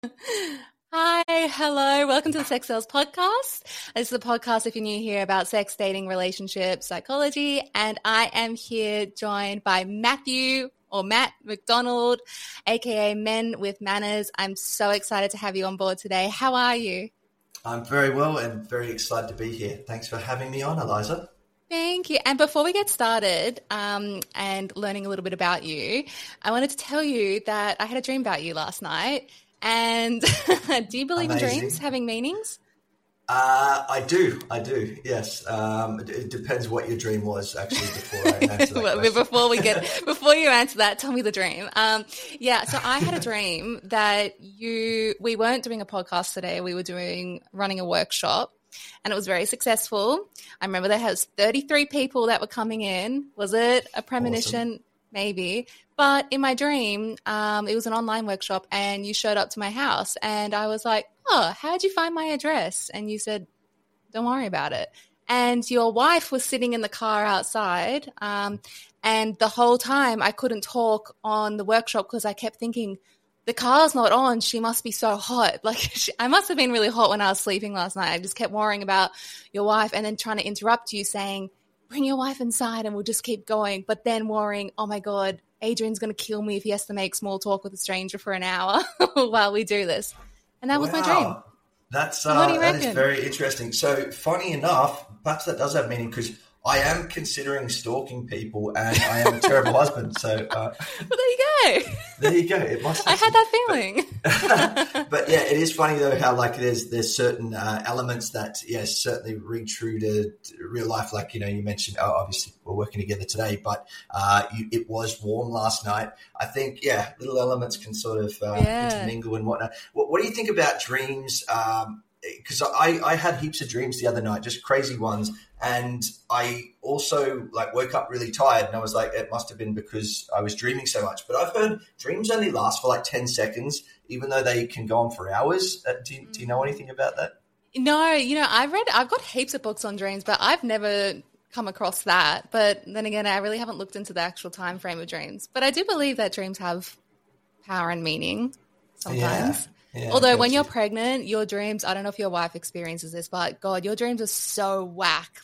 Hi, hello, welcome to the Sex Sales Podcast. This is a podcast, if you're new here, about sex, dating, relationships, psychology, and I am here joined by Matthew or Matt McDonald, aka Men with Manners. I'm so excited to have you on board today. How are you? I'm very well and very excited to be here. Thanks for having me on, Eliza. Thank you. And before we get started and learning a little bit about you, I wanted to tell you that I had a dream about you last night. And do you believe Amazing. in dreams having meanings? I do. Yes. It depends what your dream was, actually, before I answer that question. Before you answer that, tell me the dream. So I had a dream that we weren't doing a podcast today. We were running a workshop, and it was very successful. I remember there was 33 people that were coming in. Was it a premonition? Awesome. Maybe. But in my dream, it was an online workshop and you showed up to my house and I was like, oh, how'd you find my address? And you said, don't worry about it. And your wife was sitting in the car outside. And the whole time I couldn't talk on the workshop because I kept thinking, the car's not on. She must be so hot. I must have been really hot when I was sleeping last night. I just kept worrying about your wife and then trying to interrupt you saying, bring your wife inside and we'll just keep going. But then worrying, oh my God, Adrian's going to kill me if he has to make small talk with a stranger for an hour while we do this. And that was my dream. That is very interesting. So funny enough, perhaps that does have meaning because I am considering stalking people and I am a terrible husband. So well, there you go. There you go. It must. I had that feeling. But yeah, it is funny though how there's certain elements that certainly ring true to real life. Like you mentioned, obviously we're working together today, but it was warm last night. I think little elements can sort of intermingle and whatnot. What do you think about dreams? Because I had heaps of dreams the other night, just crazy ones. And I also woke up really tired and I was like, it must have been because I was dreaming so much. But I've heard dreams only last for 10 seconds, even though they can go on for hours. Do you know anything about that? No, I've got heaps of books on dreams, but I've never come across that. But then again, I really haven't looked into the actual time frame of dreams. But I do believe that dreams have power and meaning sometimes. Yeah, although when you're pregnant, your dreams, I don't know if your wife experiences this, but God, your dreams are so whack.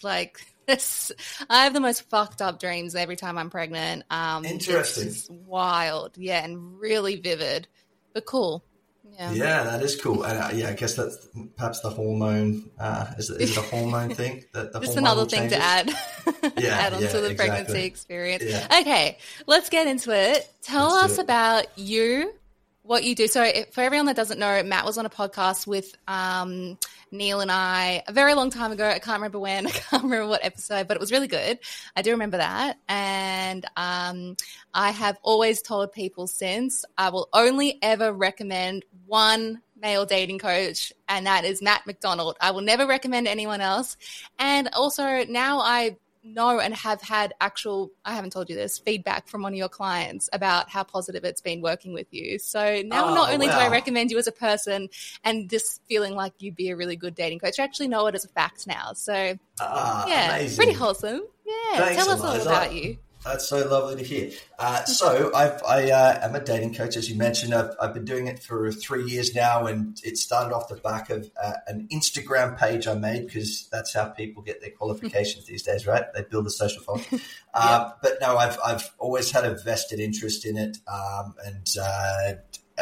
I have the most fucked up dreams every time I'm pregnant. Interesting. It's wild. Yeah. And really vivid, but cool. Yeah, that is cool. And I guess that's perhaps the hormone. Is it a hormone thing? Just another thing to add. Add on to the pregnancy experience. Yeah. Okay, let's get into it. Tell us about you. What you do. So for everyone that doesn't know, Matt was on a podcast with Neil and I a very long time ago. I can't remember when, I can't remember what episode, but it was really good. I do remember that. And I have always told people since, I will only ever recommend one male dating coach, and that is Matt McDonald. I will never recommend anyone else. And also now I know and have had I haven't told you this, feedback from one of your clients about how positive it's been working with you. So now not only do I recommend you as a person and just feeling like you'd be a really good dating coach, I actually know it as a fact now. So amazing. Pretty wholesome. Yeah. Thanks, tell us Eliza. all about you. That's so lovely to hear. So I am a dating coach, as you mentioned. I've been doing it for 3 years now, and it started off the back of an Instagram page I made because that's how people get their qualifications these days, right? They build a social following. But no, I've always had a vested interest in it, and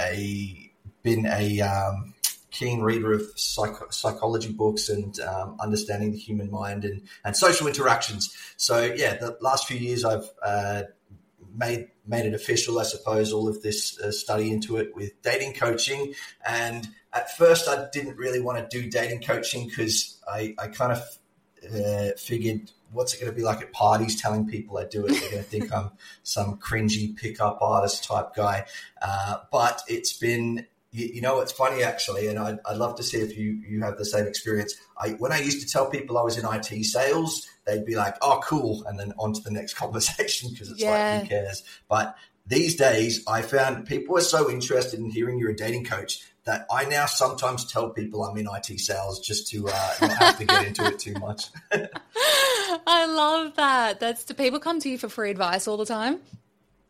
been a keen reader of psychology books and understanding the human mind and social interactions. So the last few years I've made it official, I suppose, all of this study into it with dating coaching. And at first I didn't really want to do dating coaching because I kind of figured, what's it going to be like at parties telling people I do it? They're going to think I'm some cringy pickup artist type guy. But it's been... it's funny actually, and I'd love to see if you have the same experience. When I used to tell people I was in IT sales, they'd be like, oh, cool, and then on to the next conversation because it's like, who cares? But these days, I found people are so interested in hearing you're a dating coach that I now sometimes tell people I'm in IT sales just to not have to get into it too much. I love that. Do people come to you for free advice all the time?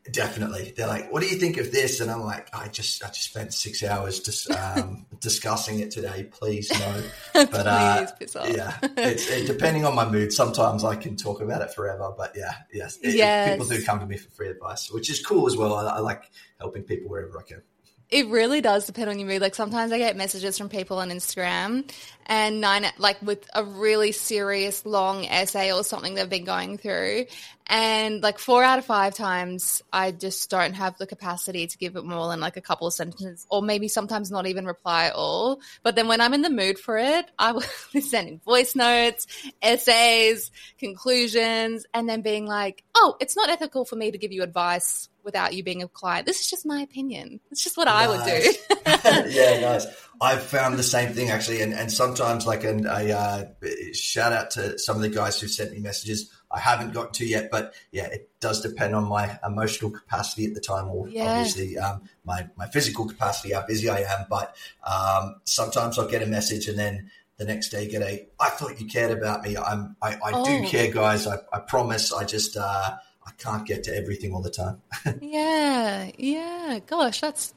Definitely. They're like, what do you think of this? And I'm like, I just spent 6 hours just discussing it today. Please, no. But piss off. yeah, it's depending on my mood. Sometimes I can talk about it forever, but yes. People do come to me for free advice, which is cool as well. I like helping people wherever I can. It really does depend on your mood. Like sometimes I get messages from people on Instagram and with a really serious long essay or something they've been going through. And like 4 out of 5 times I just don't have the capacity to give it more than like a couple of sentences, or maybe sometimes not even reply at all. But then when I'm in the mood for it, I will be sending voice notes, essays, conclusions, and then being like, oh, it's not ethical for me to give you advice without you being a client. This is just my opinion. It's just what I would do. Yeah, nice. I've found the same thing actually. And sometimes like a shout out to some of the guys who've sent me messages I haven't got to yet, but yeah, it does depend on my emotional capacity at the time, or obviously my physical capacity, how busy I am. But sometimes I'll get a message and then the next day get I thought you cared about me. I do care, guys. I promise. I just, I can't get to everything all the time. Yeah. Gosh, that's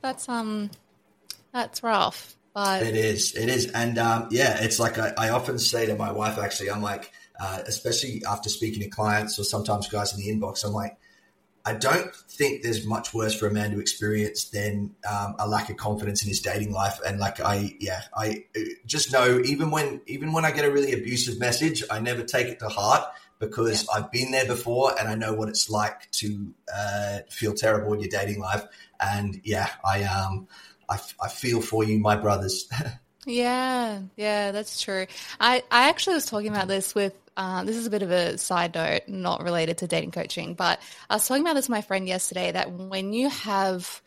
rough. But it is. And it's like I often say to my wife, actually, I'm like, especially after speaking to clients or sometimes guys in the inbox, I'm like, I don't think there's much worse for a man to experience than a lack of confidence in his dating life. And like, I just know even when I get a really abusive message, I never take it to heart, because I've been there before and I know what it's like to feel terrible in your dating life. And I feel for you, my brothers. Yeah, that's true. I actually was talking about this with, this is a bit of a side note, not related to dating coaching, but I was talking about this with my friend yesterday, that when you have,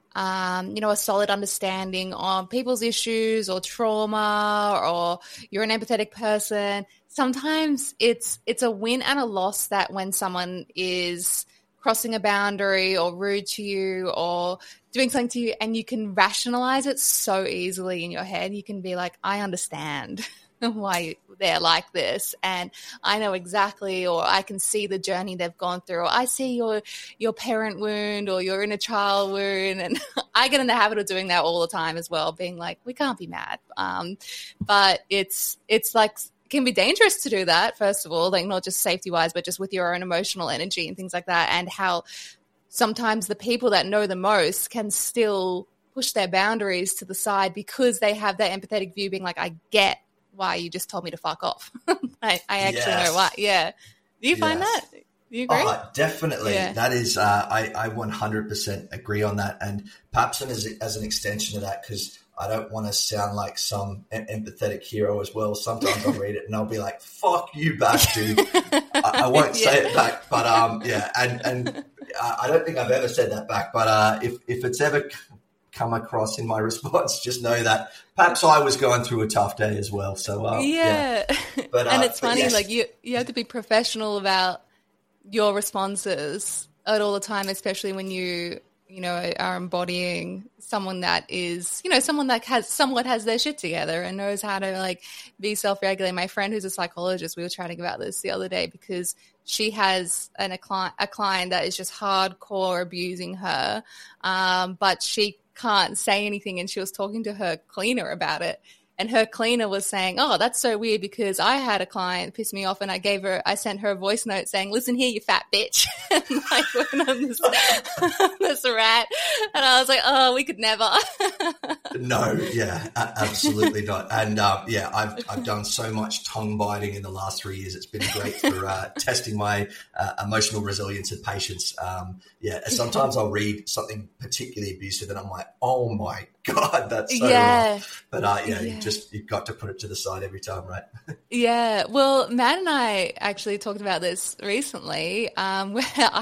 a solid understanding on people's issues or trauma, or you're an empathetic person, sometimes it's a win and a loss that when someone is crossing a boundary or rude to you or doing something to you, and you can rationalize it so easily in your head, you can be like, I understand why they're like this, and I know exactly, or I can see the journey they've gone through, or I see your parent wound or your inner child wound. And I get in the habit of doing that all the time as well, being like, we can't be mad. But it's like, it can be dangerous to do that, first of all, like not just safety wise, but just with your own emotional energy and things like that. And how sometimes the people that know the most can still push their boundaries to the side because they have that empathetic view, being like, I get why you just told me to fuck off. I actually know why. Yeah. Do you find that? Do you agree? Definitely. Yeah. That is, I 100% agree on that. And perhaps as an extension of that, because I don't want to sound like some empathetic hero as well. Sometimes I'll read it and I'll be like, fuck you back, dude. I won't say it back, but and I don't think I've ever said that back. But if it's ever come across in my response, just know that perhaps I was going through a tough day as well. So But and it's funny, like you have to be professional about your responses at all the time, especially when you are embodying someone that is, someone that somewhat has their shit together and knows how to like be self-regulating. My friend who's a psychologist, we were chatting about this the other day, because she has a client that is just hardcore abusing her, but she can't say anything, and she was talking to her cleaner about it, and her cleaner was saying, oh, that's so weird, because I had a client piss me off and I sent her a voice note saying, listen here, you fat bitch. And like went on this rat, and I was like, oh, we could never. No, absolutely not. And I've done so much tongue biting in the last 3 years. It's been great for testing my emotional resilience and patience. Sometimes I'll read something particularly abusive and I'm like, oh my God, that's so rough. But you've got to put it to the side every time, right? Yeah. Well, Matt and I actually talked about this recently, where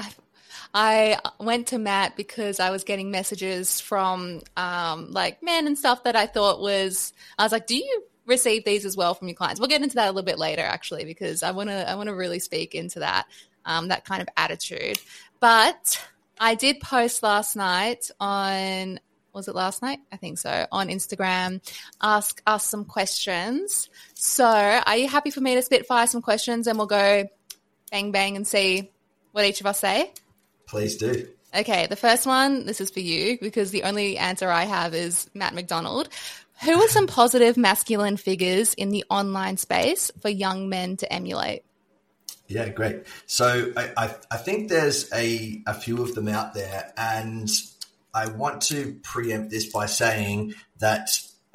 I went to Matt because I was getting messages from like men and stuff that I was like, do you receive these as well from your clients? We'll get into that a little bit later, actually, because I want to really speak into that, that kind of attitude. But I did post last night on, was it last night? I think so, on Instagram, ask us some questions. So are you happy for me to spitfire some questions and we'll go bang, bang and see what each of us say? Please do. Okay, the first one, this is for you because the only answer I have is Matt McDonald. Who are some positive masculine figures in the online space for young men to emulate? Yeah, great. So I think there's a few of them out there, and I want to preempt this by saying that,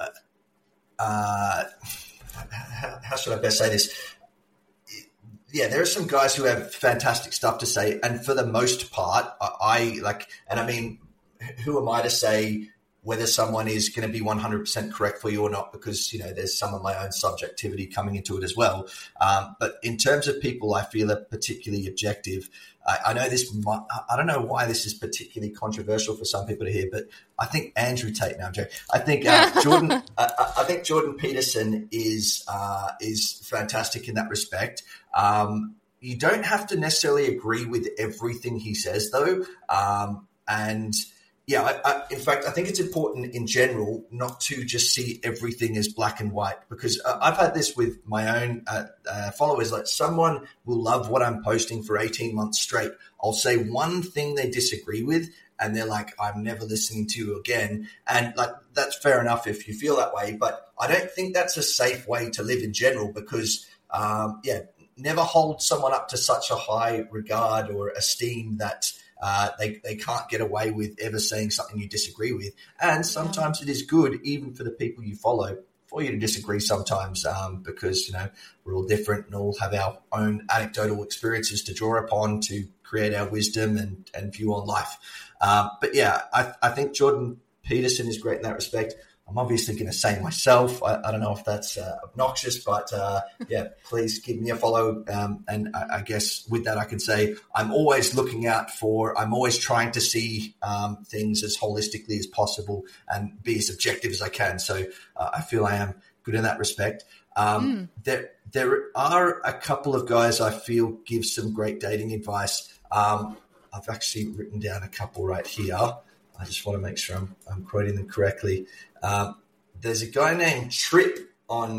how should I best say this? Yeah, there are some guys who have fantastic stuff to say, and for the most part, I mean, who am I to say whether someone is going to be 100% correct for you or not, because, there's some of my own subjectivity coming into it as well. But in terms of people I feel are particularly objective, I know this, I don't know why this is particularly controversial for some people to hear, but I think Andrew Tate, now I'm joking. I think Jordan, I think Jordan Peterson is fantastic in that respect. You don't have to necessarily agree with everything he says though. Yeah, in fact, I think it's important in general not to just see everything as black and white, because I've had this with my own followers. Like, someone will love what I'm posting for 18 months straight. I'll say one thing they disagree with, and they're like, I'm never listening to you again. And that's fair enough if you feel that way. But I don't think that's a safe way to live in general, because, never hold someone up to such a high regard or esteem that they can't get away with ever saying something you disagree with. And sometimes it is good, even for the people you follow, for you to disagree sometimes, because, we're all different and all have our own anecdotal experiences to draw upon to create our wisdom and view on life. But yeah, I think Jordan Peterson is great in that respect. I'm obviously going to say myself. I don't know if that's obnoxious, but please give me a follow. And I guess with that, I can say I'm always I'm always trying to see things as holistically as possible and be as objective as I can. So I feel I am good in that respect. There are a couple of guys I feel give some great dating advice. I've actually written down a couple right here. I just want to make sure I'm quoting them correctly. There's a guy named Trip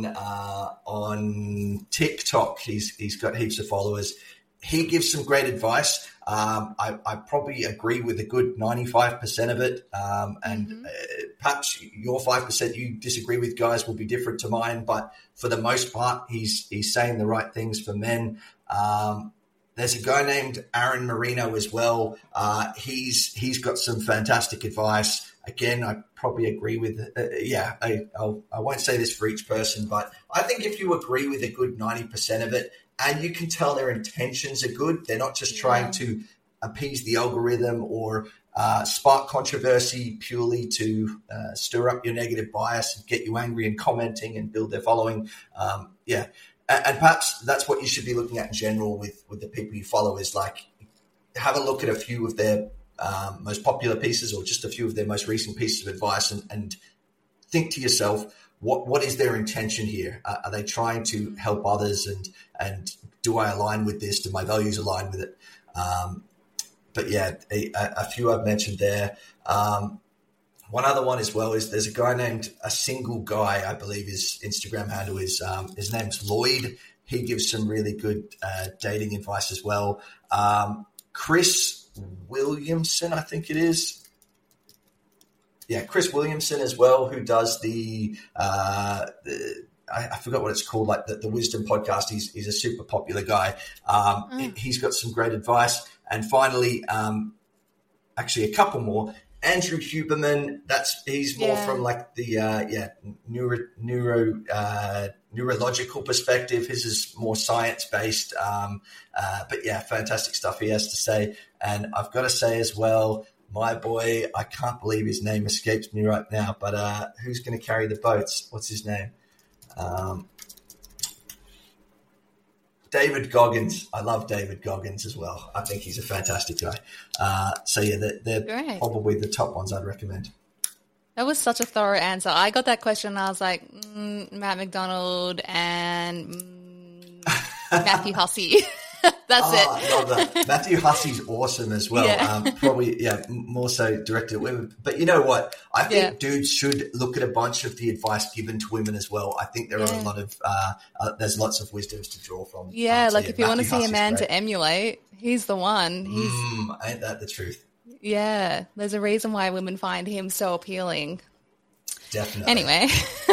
on TikTok. He's got heaps of followers. He gives some great advice. I probably agree with a good 95% of it. Perhaps your 5% you disagree with, guys, will be different to mine. But for the most part, he's saying the right things for men. There's a guy named Aaron Marino as well. He's got some fantastic advice. Again, I probably agree with I won't say this for each person, but I think if you agree with a good 90% of it, and you can tell their intentions are good, they're not just trying to appease the algorithm or spark controversy purely to stir up your negative bias and get you angry and commenting and build their following. And perhaps that's what you should be looking at in general with the people you follow, is like, have a look at a few of their most popular pieces or just a few of their most recent pieces of advice and think to yourself, what is their intention here? Are they trying to help others? And do I align with this? Do my values align with it? But yeah, a few I've mentioned there. One other one as well is there's a guy named A Single Guy, I believe his Instagram handle is. His name's Lloyd. He gives some really good dating advice as well. Chris Williamson, I think it is. Yeah, Chris Williamson as well, who does I forgot what it's called, like the Wisdom podcast. He's a super popular guy. He's got some great advice. And finally, actually a couple more. Andrew Huberman, he's more from like the neurological perspective. His is more science based, but yeah, fantastic stuff he has to say. And I've got to say as well, my boy, I can't believe his name escapes me right now, but who's going to carry the boats? What's his name? David Goggins. I love David Goggins as well. I think he's a fantastic guy. They're Great. Probably the top ones I'd recommend. That was such a thorough answer. I got that question and I was like, Matt McDonald and Matthew Hussey. That's it. I love that. Matthew Hussey's awesome as well. Yeah. Probably, more so directed at women. But you know what? I think dudes should look at a bunch of the advice given to women as well. I think there are a lot of, there's lots of wisdoms to draw from. Yeah, if you want to see a man to emulate, he's the one. Ain't that the truth? Yeah, there's a reason why women find him so appealing. Definitely. Anyway,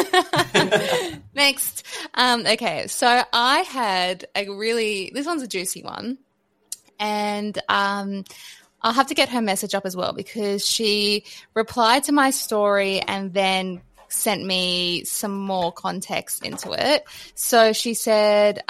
next. Okay, so I had this one's a juicy one. And I'll have to get her message up as well because she replied to my story and then sent me some more context into it. So she said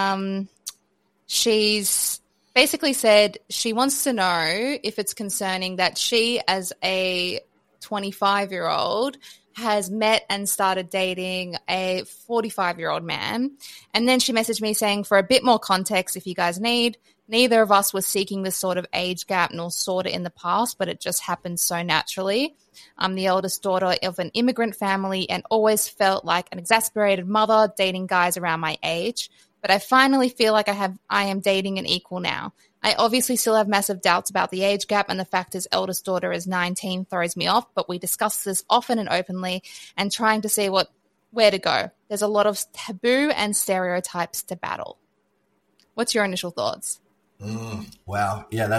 she's basically said she wants to know if it's concerning that she, as a 25-year-old, has met and started dating a 45-year-old man. And then she messaged me saying, for a bit more context, if you guys need, neither of us was seeking this sort of age gap nor sought it in the past, but it just happened so naturally. I'm the eldest daughter of an immigrant family and always felt like an exasperated mother dating guys around my age. But I finally feel like I am dating an equal now. I obviously still have massive doubts about the age gap, and the fact his eldest daughter is 19 throws me off, but we discuss this often and openly and trying to see where to go. There's a lot of taboo and stereotypes to battle. What's your initial thoughts? Wow. Yeah,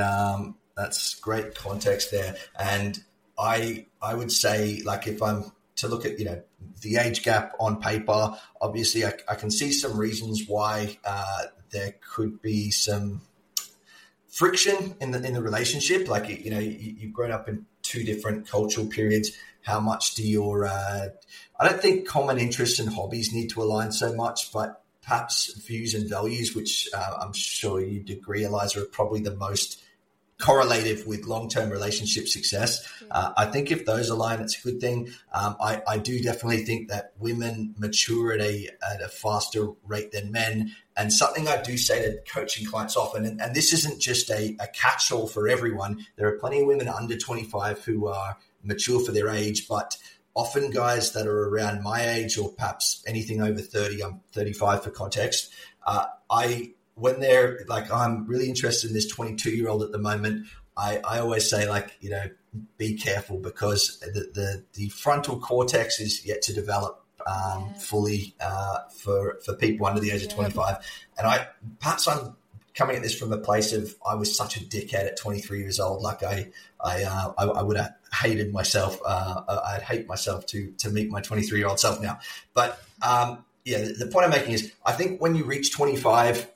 that's great context there. And I would say, like, if I'm to look at, the age gap on paper, obviously I can see some reasons why there could be some friction in the relationship. Like, you've grown up in two different cultural periods. How much do your I don't think common interests and hobbies need to align so much, but perhaps views and values, which I'm sure you'd agree, Eliza, are probably the most correlative with long-term relationship success. I think if those align, it's a good thing. I do definitely think that women mature at a faster rate than men. And something I do say to coaching clients often, and this isn't just a catch-all for everyone. There are plenty of women under 25 who are mature for their age, but often guys that are around my age or perhaps anything over 30, I'm 35 for context, when they're like, I'm really interested in this 22-year-old at the moment, I always say, like, be careful because the frontal cortex is yet to develop fully for people under the age of 25. And I'm coming at this from a place of I was such a dickhead at 23 years old. Like I would have hated myself. I'd hate myself to meet my 23-year-old self now. But the point I'm making is I think when you reach 25,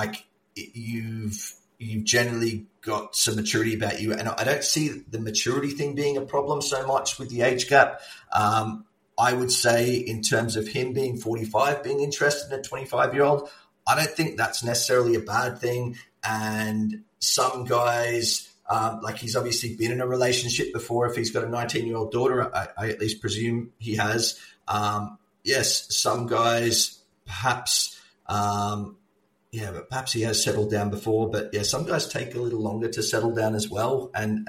you've generally got some maturity about you. And I don't see the maturity thing being a problem so much with the age gap. I would say in terms of him being 45, being interested in a 25-year-old, I don't think that's necessarily a bad thing. And some guys, he's obviously been in a relationship before. If he's got a 19-year-old daughter, I at least presume he has. Yes, some guys perhaps, but perhaps he has settled down before. But yeah, some guys take a little longer to settle down as well, and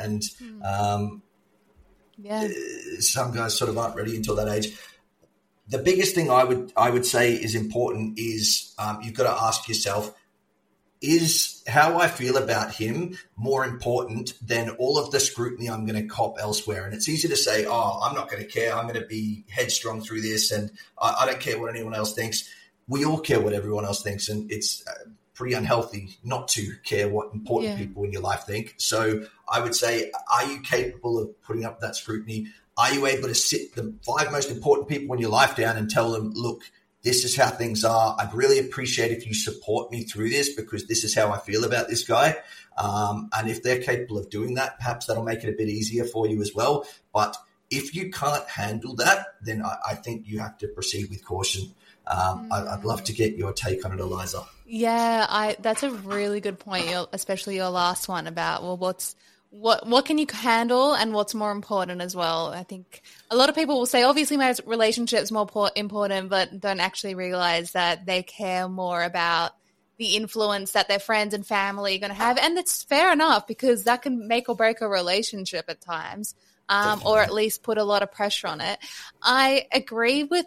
some guys sort of aren't ready until that age. The biggest thing I would say is important is you've got to ask yourself: is how I feel about him more important than all of the scrutiny I'm going to cop elsewhere? And it's easy to say, I'm not going to care. I'm going to be headstrong through this, and I don't care what anyone else thinks. We all care what everyone else thinks, and it's pretty unhealthy not to care what important people in your life think. So I would say, are you capable of putting up that scrutiny? Are you able to sit the 5 most important people in your life down and tell them, look, this is how things are. I'd really appreciate if you support me through this because this is how I feel about this guy. And if they're capable of doing that, perhaps that'll make it a bit easier for you as well. But if you can't handle that, then I think you have to proceed with caution. I'd love to get your take on it, Eliza. Yeah, that's a really good point, especially your last one about, what can you handle and what's more important as well. I think a lot of people will say, obviously my relationship's more important, but don't actually realize that they care more about the influence that their friends and family are going to have. And it's fair enough because that can make or break a relationship at times, or at least put a lot of pressure on it. I agree with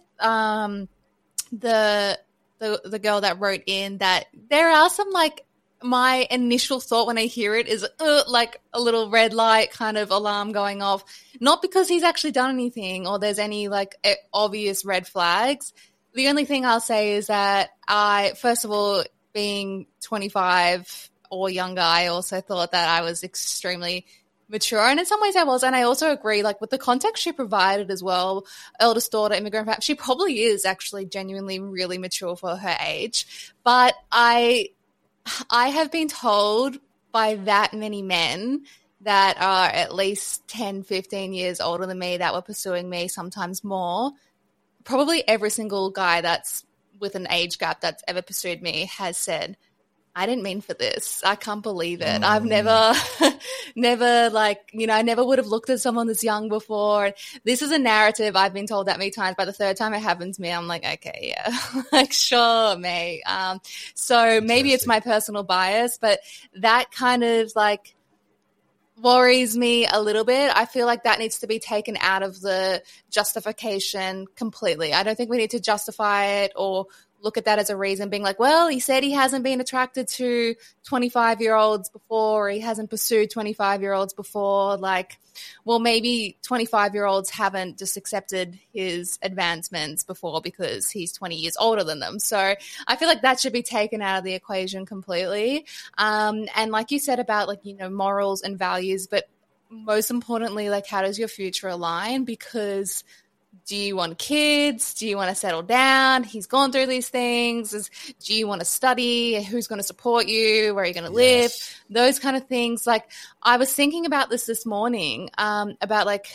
the girl that wrote in that there are some, like, my initial thought when I hear it is like a little red light kind of alarm going off, not because he's actually done anything or there's any like obvious red flags. The only thing I'll say is that first of all, being 25 or younger, I also thought that I was extremely mature. And in some ways I was. And I also agree, like with the context she provided as well, eldest daughter, immigrant family, she probably is actually genuinely really mature for her age. But I have been told by that many men that are at least 10, 15 years older than me that were pursuing me, sometimes more. Probably every single guy that's with an age gap that's ever pursued me has said, I didn't mean for this. I can't believe it. I've never, like, you know, I never would have looked at someone this young before. This is a narrative I've been told that many times. By the third time it happened to me, I'm like, okay, yeah, like, sure, mate. So maybe it's my personal bias, but that kind of like worries me a little bit. I feel like that needs to be taken out of the justification completely. I don't think we need to justify it or look at that as a reason, being like, well, he said he hasn't been attracted to 25-year-olds before, or he hasn't pursued 25-year-olds before. Like, well, maybe 25-year-olds haven't just accepted his advancements before because he's 20 years older than them. So I feel like that should be taken out of the equation completely. And like you said about, like, you know, morals and values, but most importantly, like, how does your future align? Because do you want kids? Do you want to settle down? He's gone through these things. Do you want to study? Who's going to support you? Where are you going to live? Those kind of things. Like, I was thinking about this morning, about like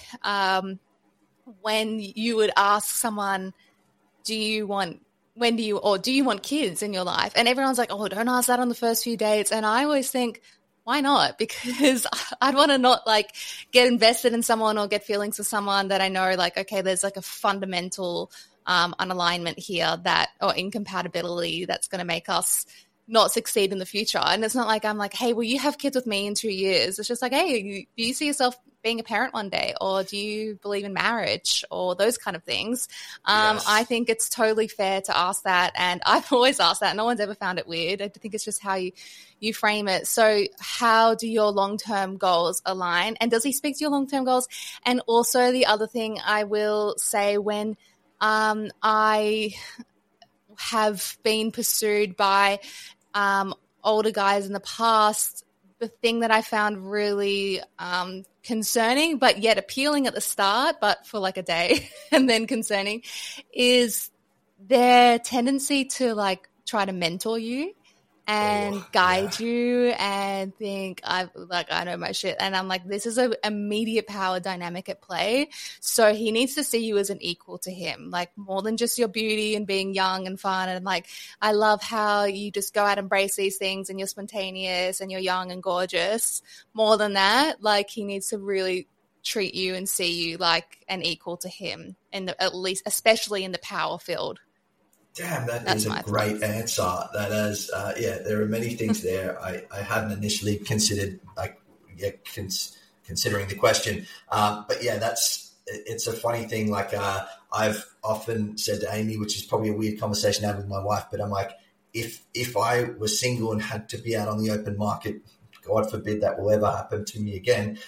when you would ask someone, do you want kids in your life? And everyone's like, oh, don't ask that on the first few dates. And I always think, why not? Because I'd want to not like get invested in someone or get feelings for someone that I know, like, okay, there's like a fundamental unalignment here or incompatibility that's going to make us not succeed in the future. And it's not like I'm like, hey, will you have kids with me in 2 years? It's just like, hey, do you see yourself being a parent one day? Or do you believe in marriage or those kind of things? I think it's totally fair to ask that. And I've always asked that. No one's ever found it weird. I think it's just how you frame it. So how do your long-term goals align? And does he speak to your long-term goals? And also the other thing I will say, when I have been pursued by older guys in the past, the thing that I found really concerning, but yet appealing at the start, but for like a day and then concerning, is their tendency to like try to mentor you and guide you and think I know my shit. And I'm like, this is an immediate power dynamic at play. So he needs to see you as an equal to him, like more than just your beauty and being young and fun. And like, I love how you just go out and embrace these things and you're spontaneous and you're young and gorgeous. More than that, like, he needs to really treat you and see you like an equal to him, at least, especially in the power field. Damn, that's a great answer. That is, there are many things there I hadn't initially considered, considering the question. But yeah, it's a funny thing. Like, I've often said to Amy, which is probably a weird conversation to have with my wife, but I'm like, if I was single and had to be out on the open market, God forbid that will ever happen to me again,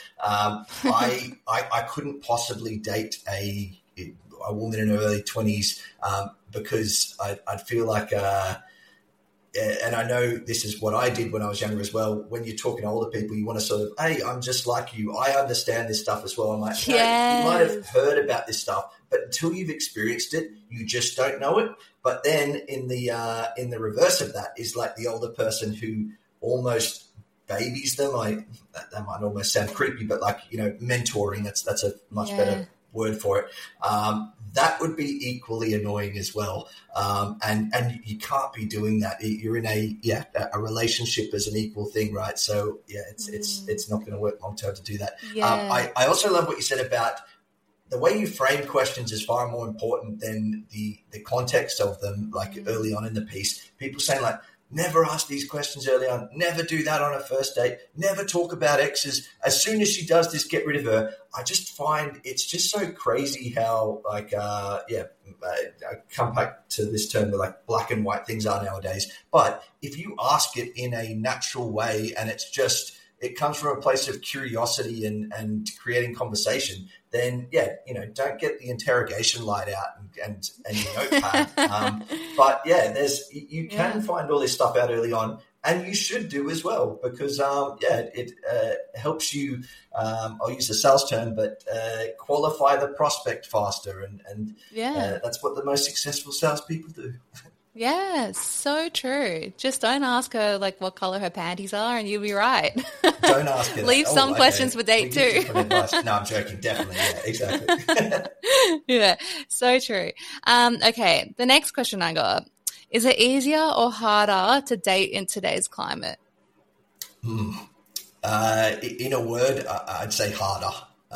I couldn't possibly date a woman in her early 20s, because I'd feel like, and I know this is what I did when I was younger as well. When you're talking to older people, you want to sort of, hey, I'm just like you. I understand this stuff as well. I'm like, hey, you might have heard about this stuff, but until you've experienced it, you just don't know it. But then in the reverse of that is like the older person who almost babies them. That might almost sound creepy, but like, you know, mentoring, that's a much better word for it. That would be equally annoying as well. And you can't be doing that. You're in a relationship as an equal thing, right? So yeah, it's not going to work long term to do that. Yeah. I also love what you said about the way you frame questions is far more important than the context of them. Like early on in the piece, people saying like, never ask these questions early on. Never do that on a first date. Never talk about exes. As soon as she does this, get rid of her. I just find it's just so crazy how, like, I come back to this term where like black and white things are nowadays. But if you ask it in a natural way and it's just, it comes from a place of curiosity and creating conversation, then don't get the interrogation light out and your notepad. But you can find all this stuff out early on, and you should do as well, because it helps you. I'll use a sales term, but qualify the prospect faster, and that's what the most successful salespeople do. Yeah, so true. Just don't ask her like what color her panties are, and you'll be right. Don't ask her. Leave some questions for date two. No, I'm joking. Definitely, yeah, exactly. Yeah, so true. Okay, the next question I got: is it easier or harder to date in today's climate? In a word, I'd say harder.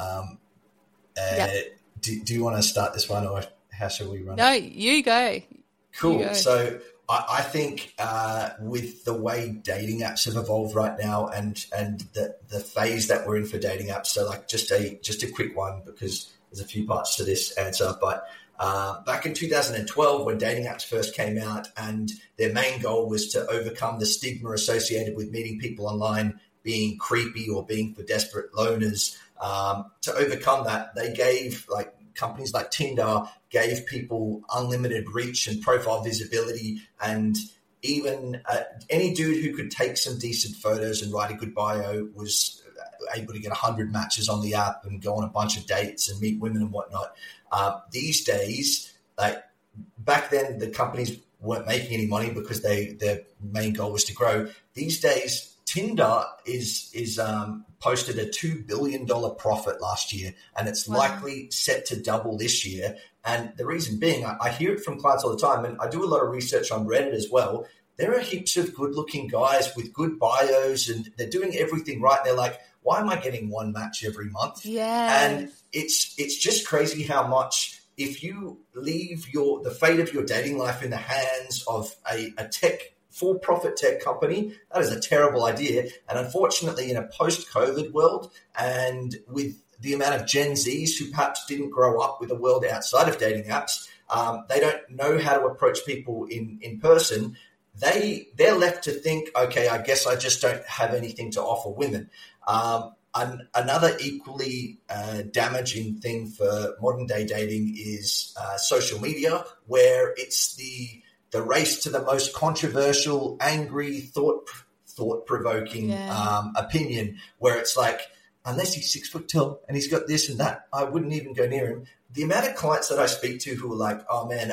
Do you want to start this one, or how shall we run it? No, you go. Cool. So I think with the way dating apps have evolved right now, and the phase that we're in for dating apps, so like just a quick one, because there's a few parts to this answer, but back in 2012, when dating apps first came out, and their main goal was to overcome the stigma associated with meeting people online being creepy or being for desperate loners, to overcome that, they gave companies like Tinder gave people unlimited reach and profile visibility, and even any dude who could take some decent photos and write a good bio was able to get 100 matches on the app and go on a bunch of dates and meet women and whatnot. These days, back then, the companies weren't making any money because their main goal was to grow. These days, Tinder is posted a $2 billion profit last year, and it's likely set to double this year. And the reason being, I hear it from clients all the time, and I do a lot of research on Reddit as well. There are heaps of good-looking guys with good bios, and they're doing everything right. They're like, why am I getting one match every month? Yeah. And it's just crazy how much, if you leave the fate of your dating life in the hands of a for-profit tech company, that is a terrible idea. And unfortunately, in a post-COVID world, and with the amount of Gen Zs who perhaps didn't grow up with a world outside of dating apps, they don't know how to approach people in person. They're left to think, okay, I guess I just don't have anything to offer women. Another equally damaging thing for modern day dating is social media, where it's the race to the most controversial, angry, thought-provoking opinion, where it's like, unless he's 6 foot tall and he's got this and that, I wouldn't even go near him. The amount of clients that I speak to who are like, oh man,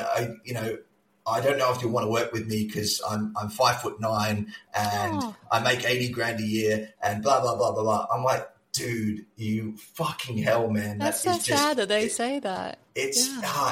I don't know if you want to work with me because I'm 5'9" and I make 80 grand a year and blah, blah, blah, blah, blah. I'm like, dude, you fucking hell, man. That's so sad that they say that. It's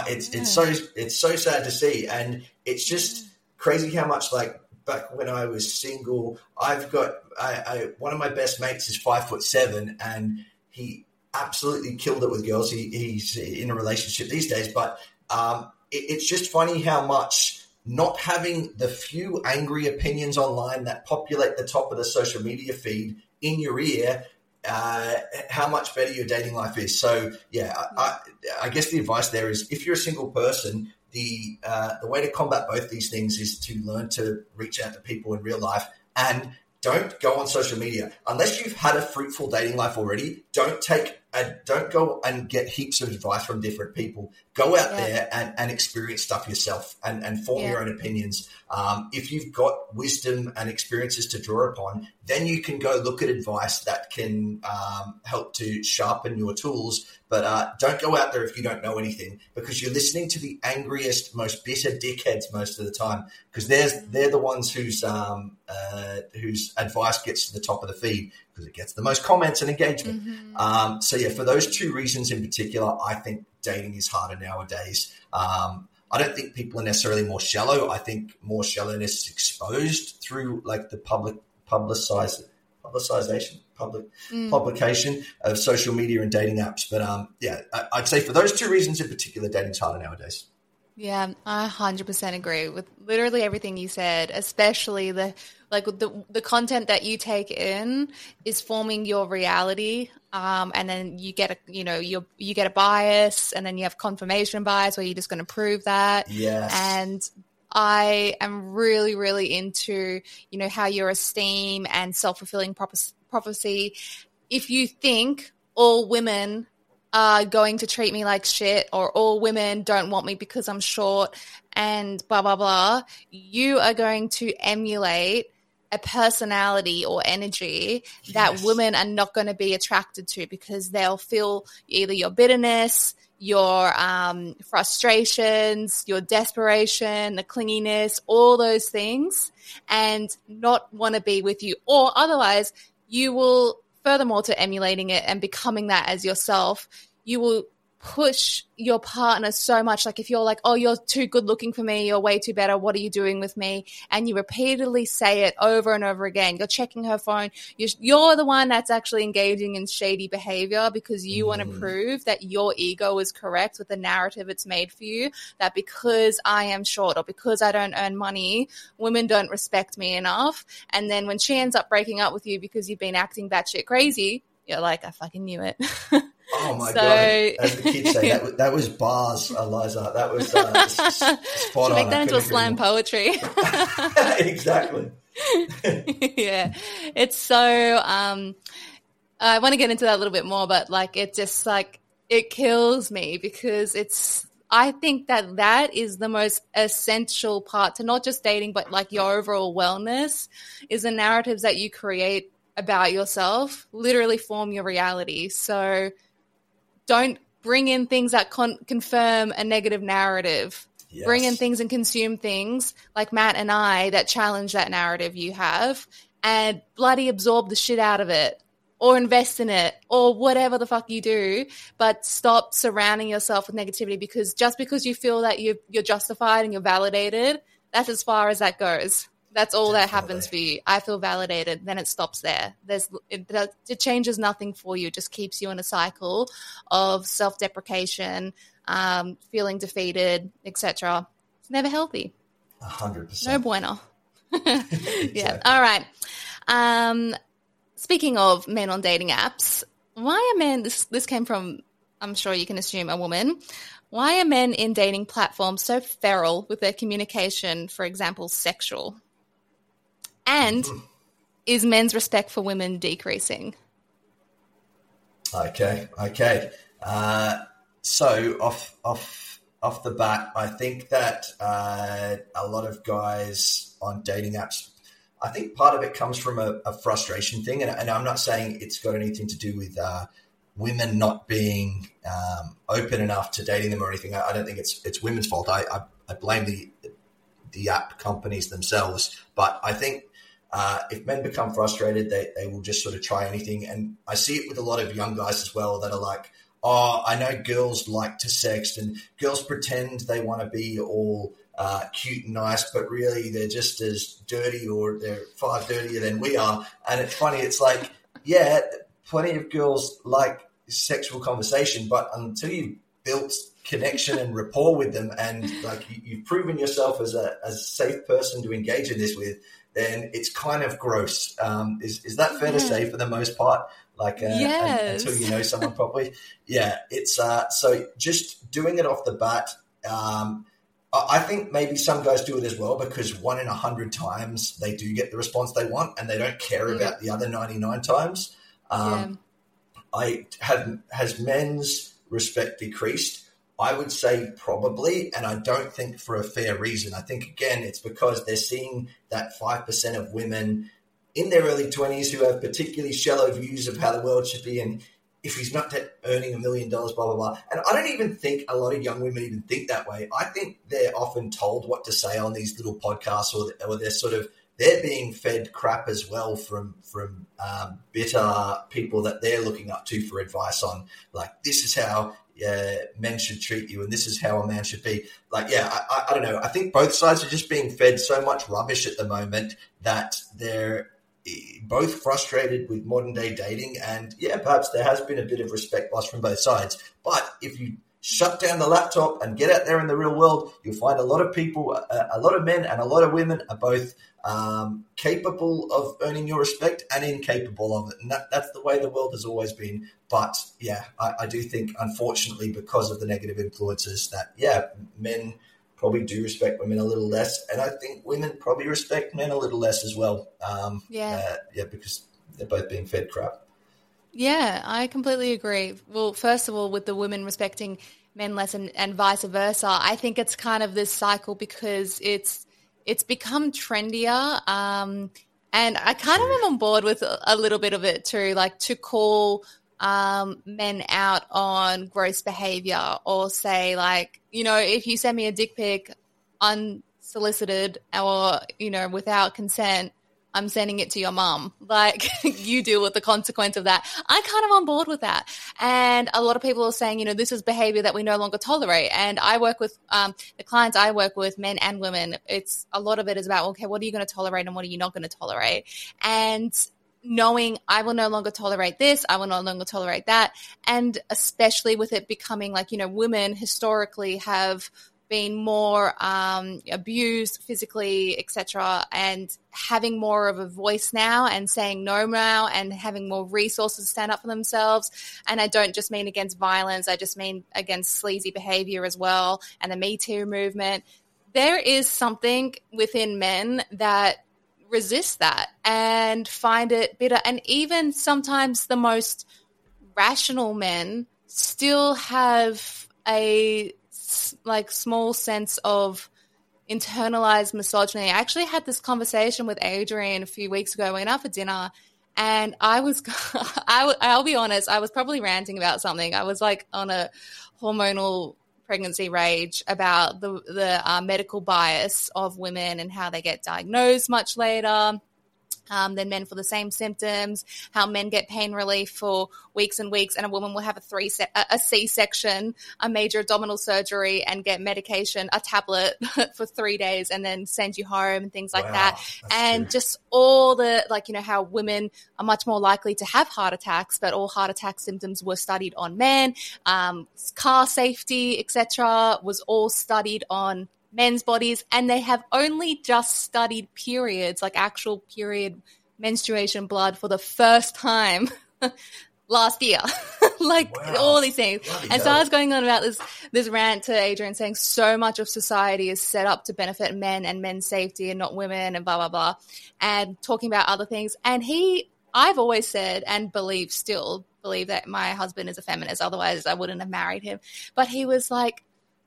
so sad to see, and it's just crazy how much, like, back when I was single, I've got one of my best mates is 5'7", and he absolutely killed it with girls. He's in a relationship these days, but it's just funny how much not having the few angry opinions online that populate the top of the social media feed in your ear, how much better your dating life is. So I guess the advice there is, if you're a single person, the way to combat both these things is to learn to reach out to people in real life, and don't go on social media unless you've had a fruitful dating life already. Don't go and get heaps of advice from different people. Go out there and experience stuff yourself and form your own opinions. If you've got wisdom and experiences to draw upon, then you can go look at advice that can help to sharpen your tools. But don't go out there if you don't know anything, because you're listening to the angriest, most bitter dickheads most of the time, because they're the ones whose advice gets to the top of the feed, because it gets the most comments and engagement. So for those two reasons in particular, I think dating is harder nowadays. I don't think people are necessarily more shallow. I think more shallowness is exposed through like the publication of social media and dating apps. But I'd say for those two reasons in particular, dating's harder nowadays. Yeah, I 100% agree with literally everything you said, especially the content that you take in is forming your reality. And then you get you get a bias, and then you have confirmation bias where you're just going to prove that. Yes. And I am really, really into, how your esteem and self-fulfilling prophecy. If you think all women are going to treat me like shit, or all women don't want me because I'm short and blah, blah, blah, you are going to emulate a personality or energy that women are not going to be attracted to, because they'll feel either your bitterness, your frustrations, your desperation, the clinginess, all those things, and not want to be with you. Or otherwise, you will, furthermore to emulating it and becoming that as yourself, you will push your partner so much. Like if you're like, oh, you're too good looking for me, you're way too better, what are you doing with me? And you repeatedly say it over and over again. You're checking her phone. You're the one that's actually engaging in shady behavior because you want to prove that your ego is correct with the narrative it's made for you, that because I am short or because I don't earn money, women don't respect me enough. And then when she ends up breaking up with you because you've been acting batshit crazy, you're like, I fucking knew it. Oh my God. As the kids say, that was bars, Eliza. That was spot on. Make that into a slam poetry. Exactly. Yeah. It's so, I want to get into that a little bit more, but like, it just like, it kills me because I think that is the most essential part to not just dating, but like your overall wellness, is the narratives that you create about yourself literally form your reality. So don't bring in things that confirm a negative narrative. Yes. Bring in things and consume things like Matt and I that challenge that narrative you have, and bloody absorb the shit out of it, or invest in it, or whatever the fuck you do. But stop surrounding yourself with negativity, because just because you feel that you're justified and you're validated, that's as far as that goes. That's all that happens for you. I feel validated, then it stops there. It changes nothing for you. It just keeps you in a cycle of self-deprecation, feeling defeated, etc. It's never healthy. 100%. No bueno. Exactly. Yeah. All right. Speaking of men on dating apps, why are men? This came from, I'm sure you can assume, a woman. Why are men in dating platforms so feral with their communication, for example, sexual? And is men's respect for women decreasing? Okay. So off the bat, I think that a lot of guys on dating apps, I think part of it comes from a frustration thing, and I'm not saying it's got anything to do with women not being open enough to dating them or anything. I don't think it's women's fault. I blame the app companies themselves, but I think if men become frustrated, they will just sort of try anything. And I see it with a lot of young guys as well that are like, oh, I know girls like to sext and girls pretend they want to be all cute and nice, but really they're just as dirty, or they're far dirtier than we are. And it's funny. It's like, yeah, plenty of girls like sexual conversation, but until you've built connection and rapport with them, and like you've proven yourself as a safe person to engage in this with, then it's kind of gross. Is that fair to say for the most part? Like yes. Until you know someone properly. Yeah, it's so just doing it off the bat. I think maybe some guys do it as well, because 1 in 100 times they do get the response they want, and they don't care about the other 99 times. Has men's respect decreased? I would say probably, and I don't think for a fair reason. I think, again, it's because they're seeing that 5% of women in their early 20s who have particularly shallow views of how the world should be, and if he's not earning $1 million, blah, blah, blah. And I don't even think a lot of young women even think that way. I think they're often told what to say on these little podcasts, or they're being fed crap as well from bitter people that they're looking up to for advice on, like, this is how men should treat you, and this is how a man should be. Like, yeah, I don't know. I think both sides are just being fed so much rubbish at the moment that they're both frustrated with modern day dating, and yeah, perhaps there has been a bit of respect lost from both sides. But if you shut down the laptop and get out there in the real world, you'll find a lot of people, a lot of men and a lot of women are both capable of earning your respect and incapable of it. And that's the way the world has always been. But yeah, I do think, unfortunately, because of the negative influences, that, yeah, men probably do respect women a little less. And I think women probably respect men a little less as well. Because they're both being fed crap. Yeah, I completely agree. Well, first of all, with the women respecting men less and vice versa, I think it's kind of this cycle because it's become trendier. And I kind of am on board with a little bit of it too, like to call men out on gross behavior, or say like, if you send me a dick pic unsolicited or, without consent, I'm sending it to your mum. Like, you deal with the consequence of that. I'm kind of on board with that. And a lot of people are saying, this is behavior that we no longer tolerate. And I work with the clients I work with, men and women. It's a lot of it is about, okay, what are you going to tolerate and what are you not going to tolerate? And knowing I will no longer tolerate this, I will no longer tolerate that. And especially with it becoming like, women historically have been more abused physically, etc., and having more of a voice now and saying no now and having more resources to stand up for themselves. And I don't just mean against violence, I just mean against sleazy behavior as well, and the Me Too movement. There is something within men that resist that and find it bitter. And even sometimes the most rational men still have a small sense of internalized misogyny. I actually had this conversation with Adrian a few weeks ago. We went out for dinner and I'll be honest, I was probably ranting about something. I was like on a hormonal pregnancy rage about the medical bias of women and how they get diagnosed much later than men for the same symptoms, how men get pain relief for weeks and weeks, and a woman will have a C-section, a major abdominal surgery, and get medication, a tablet for 3 days, and then send you home and things like that. And true. Just all the, how women are much more likely to have heart attacks, but all heart attack symptoms were studied on men. Car safety, etc., was all studied on men's bodies, and they have only just studied periods, like actual period menstruation blood, for the first time last year. All these things. And so I was going on about this rant to Adrian, saying so much of society is set up to benefit men and men's safety and not women and blah, blah, blah, and talking about other things. And I've always said and still believe that my husband is a feminist, otherwise I wouldn't have married him. But he was like,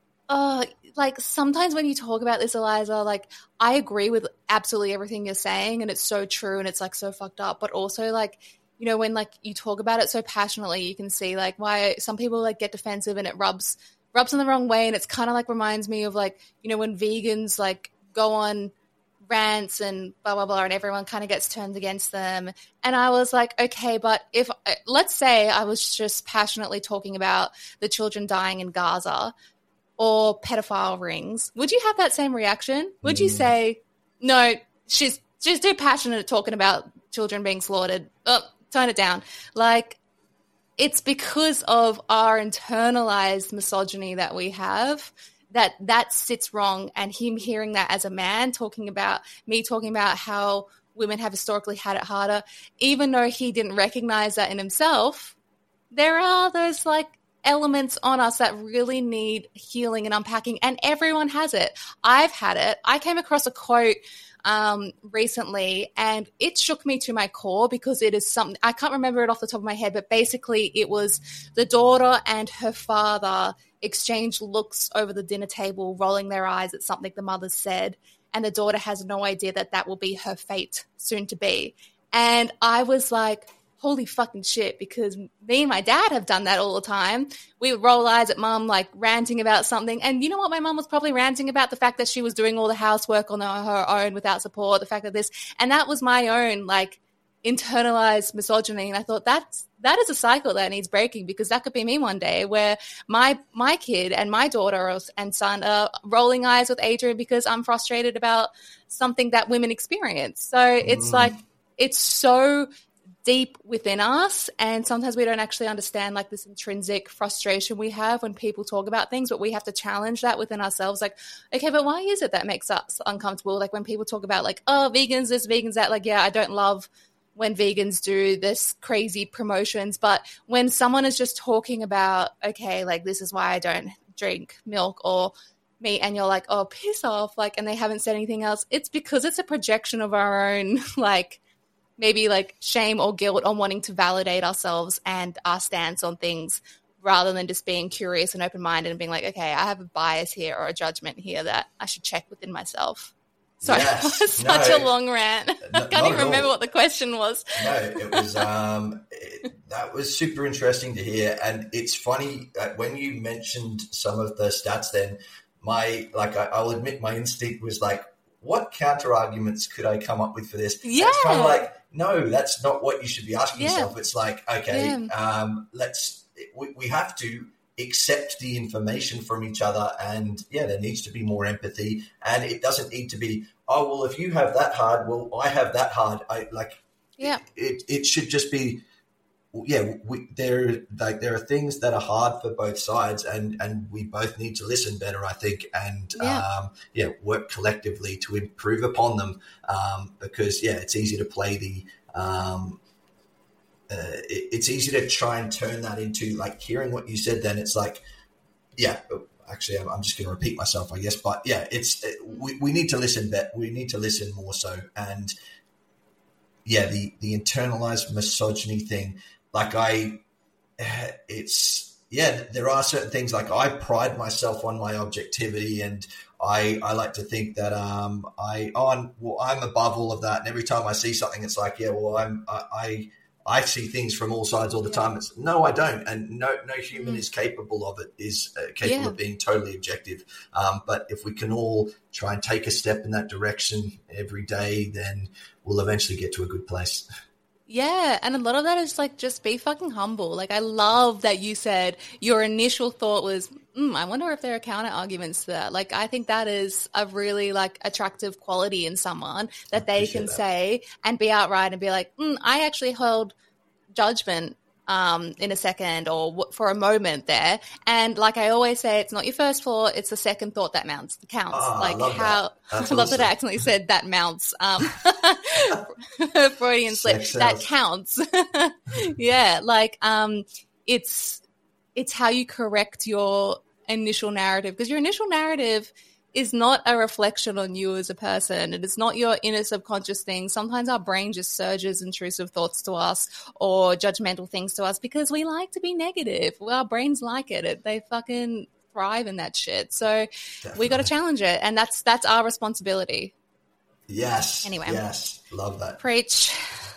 sometimes when you talk about this, Eliza, I agree with absolutely everything you're saying, and it's so true, and it's so fucked up. But also, when you talk about it so passionately, you can see why some people get defensive, and it rubs in the wrong way. And it's kind of reminds me of when vegans go on rants and blah blah blah, and everyone kind of gets turned against them. And I was like, okay, but if let's say I was just passionately talking about the children dying in Gaza or pedophile rings, would you have that same reaction? Would you say, no, she's just too passionate at talking about children being slaughtered, tone it down? It's because of our internalized misogyny that we have that sits wrong. And him hearing that as a man, talking about how women have historically had it harder, even though he didn't recognize that in himself, there are those elements on us that really need healing and unpacking, and everyone has it. I've had it. I came across a quote recently, and it shook me to my core, because it is something, I can't remember it off the top of my head, but basically it was the daughter and her father exchange looks over the dinner table, rolling their eyes at something the mother said, and the daughter has no idea that will be her fate soon to be. And I was like, holy fucking shit, because me and my dad have done that all the time. We would roll eyes at mum, ranting about something. And you know what? My mum was probably ranting about the fact that she was doing all the housework on her own without support, the fact that this, and that was my own, internalized misogyny. And I thought that is a cycle that needs breaking, because that could be me one day, where my kid and my daughter and son are rolling eyes with Adrian because I'm frustrated about something that women experience. So it's it's so deep within us, and sometimes we don't actually understand this intrinsic frustration we have when people talk about things, but we have to challenge that within ourselves. Okay, but why is it that makes us uncomfortable? When people talk about vegans this, vegans that, yeah, I don't love when vegans do this crazy promotions, but when someone is just talking about, okay, this is why I don't drink milk or meat, and you're like, oh, piss off, and they haven't said anything else, it's because it's a projection of our own maybe like shame or guilt on wanting to validate ourselves and our stance on things rather than just being curious and open-minded and being like, okay, I have a bias here or a judgment here that I should check within myself. Sorry, yes. That was such a long rant. I can't even remember what the question was. No, it was that was super interesting to hear. And it's funny when you mentioned some of the stats then, I'll admit my instinct was like, what counter arguments could I come up with for this? Yeah. It's kind of like, no, that's not what you should be asking yourself. It's like, okay, we have to accept the information from each other, and there needs to be more empathy, and it doesn't need to be, oh, well, if you have that hard, well, I have that hard. It should just be, there are things that are hard for both sides, and we both need to listen better, I think, and work collectively to improve upon them, because it's easy to play the it's easy to try and turn that into, like, hearing what you said then it's like, actually I'm just going to repeat myself, I guess, but we need to listen better. We need to listen more so. And the internalized misogyny thing, like there are certain things, like I pride myself on my objectivity, and I like to think that I'm above all of that. And every time I see something, it's like, I see things from all sides all the time. It's no, I don't, and no human is capable of it. Is capable of being totally objective. But if we can all try and take a step in that direction every day, then we'll eventually get to a good place. Yeah, and a lot of that is like, just be fucking humble. Like, I love that you said your initial thought was, I wonder if there are counter arguments to that. Like, I think that is a really like attractive quality in someone, that they can say and be outright and be like, I actually held judgment in a second or for a moment there. And like I always say, it's not your first thought, it's the second thought that counts. Like, how I love that I accidentally said that mounts. Freudian slip. That counts. It's how you correct your initial narrative, because your initial narrative is not a reflection on you as a person. It is not your inner subconscious thing. Sometimes our brain just surges intrusive thoughts to us or judgmental things to us because we like to be negative. Well, our brains like it. They fucking thrive in that shit. So we got to challenge it, and that's our responsibility. Yes. Anyway. Yes. Love that. Preach.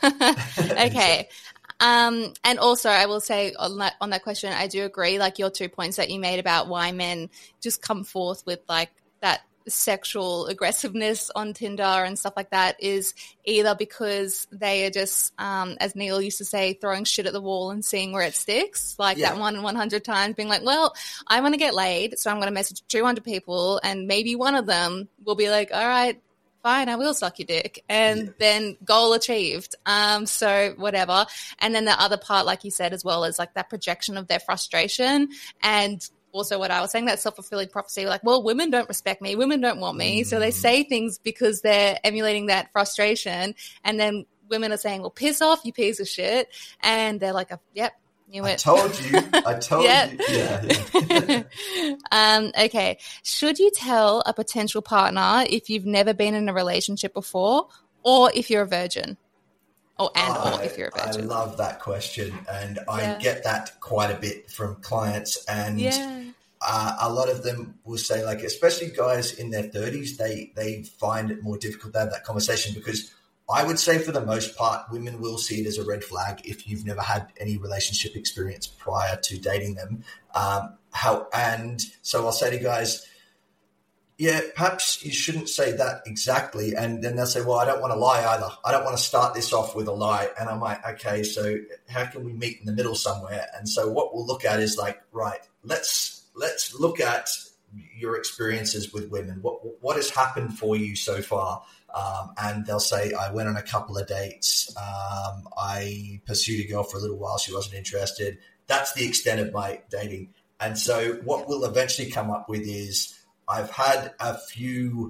Okay. And also I will say on that question, I do agree, like your 2 points that you made about why men just come forth with like that sexual aggressiveness on Tinder and stuff like that is either because they are just, as Neil used to say, throwing shit at the wall and seeing where it sticks, like that 1 in 100 times being like, well, I want to get laid, so I'm going to message 200 people and maybe one of them will be like, all right, fine, I will suck your dick, and then goal achieved. So whatever. And then the other part, like you said, as well, is like that projection of their frustration, and also what I was saying, that self-fulfilling prophecy, like, well, women don't respect me, women don't want me, so they say things because they're emulating that frustration, and then women are saying, well, piss off, you piece of shit, and they're like, yep, knew it. I told you. Yeah. Okay. Should you tell a potential partner if you've never been in a relationship before, or if you're a virgin? Or if you're a virgin? I love that question, and I get that quite a bit from clients, and a lot of them will say, like, especially guys in their 30s, they find it more difficult to have that conversation, because I would say for the most part, women will see it as a red flag if you've never had any relationship experience prior to dating them. And so I'll say to guys, perhaps you shouldn't say that exactly. And then they'll say, well, I don't want to lie either. I don't want to start this off with a lie. And I'm like, okay, so how can we meet in the middle somewhere? And so what we'll look at is like, right, let's look at your experiences with women. What has happened for you so far? And they'll say, I went on a couple of dates. I pursued a girl for a little while. She wasn't interested. That's the extent of my dating. And so what we'll eventually come up with is, I've had a few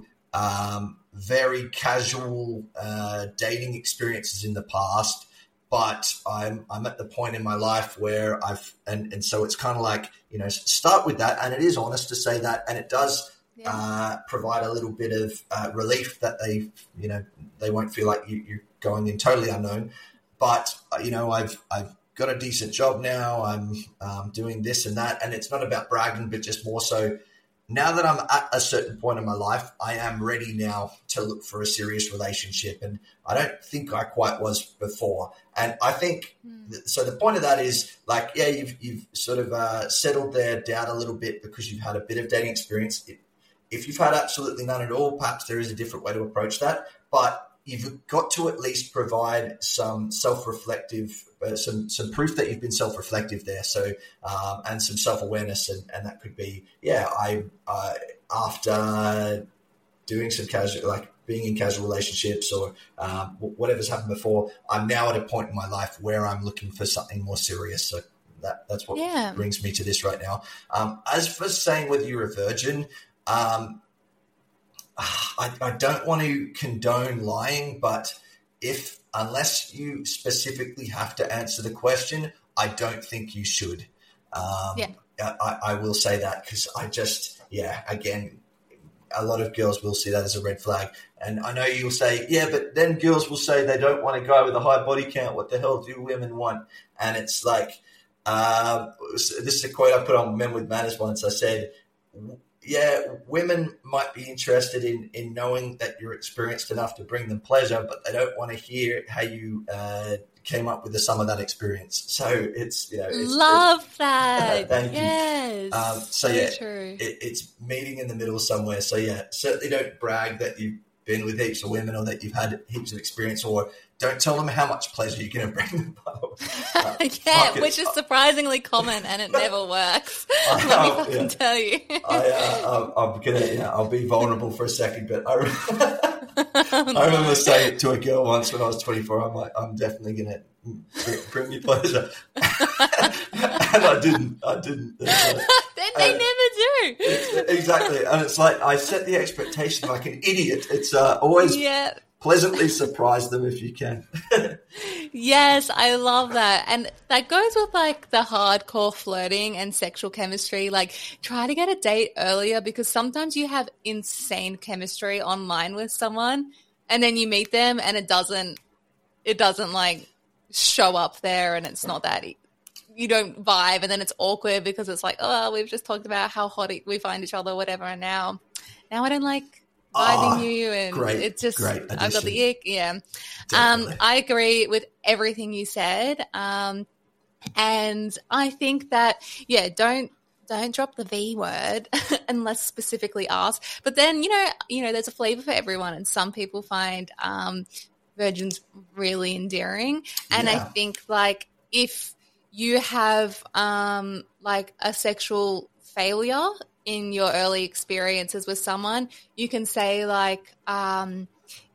very casual dating experiences in the past, but I'm at the point in my life where and so it's kind of like, start with that. And it is honest to say that. And it does provide a little bit of relief that they won't feel like you're going in totally unknown. But, I've got a decent job now. I'm doing this and that. And it's not about bragging, but just more so now that I'm at a certain point in my life, I am ready now to look for a serious relationship. And I don't think I quite was before. And I think, so the point of that is like, yeah, you've sort of settled there down a little bit because you've had a bit of dating experience. If you've had absolutely none at all, perhaps there is a different way to approach that. But you've got to at least provide some self-reflective, some proof that you've been self-reflective there. So, and some self-awareness, and that could be, after doing some casual, like being in casual relationships or whatever's happened before, I'm now at a point in my life where I'm looking for something more serious. So that's what brings me to this right now. As for saying whether you're a virgin, I don't want to condone lying, but unless you specifically have to answer the question, I don't think you should. I will say that because again, a lot of girls will see that as a red flag. And I know you'll say, but then girls will say they don't want a guy with a high body count. What the hell do women want? And it's like, this is a quote I put on Men with Manners once. I said, women might be interested in knowing that you're experienced enough to bring them pleasure, but they don't want to hear how you came up with the sum of that experience. So it's love that. Thank you. Yes. So true. It's meeting in the middle somewhere. So certainly don't brag that you've been with heaps of women or that you've had heaps of experience, or don't tell them how much pleasure you're going to bring them. Which is surprisingly common, and it never works. Let me fucking tell you. I'll be vulnerable for a second, but I remember saying it to a girl once when I was 24. I'm like, I'm definitely going to bring you pleasure, and I didn't. Then they never do. Exactly, and it's like I set the expectation like an idiot. It's always pleasantly surprise them if you can. Yes, I love that. And that goes with like the hardcore flirting and sexual chemistry. Like try to get a date earlier, because sometimes you have insane chemistry online with someone and then you meet them and it doesn't like show up there, and it's not that you don't vibe, and then it's awkward because it's like, oh, we've just talked about how hot we find each other, whatever, and now I don't like vibing you, and it's just I've got the ick. Yeah. I agree with everything you said, and I think that don't drop the V word unless specifically asked. But then there's a flavor for everyone, and some people find virgins really endearing, and I think like if you have like a sexual failure in your early experiences with someone, you can say like I'm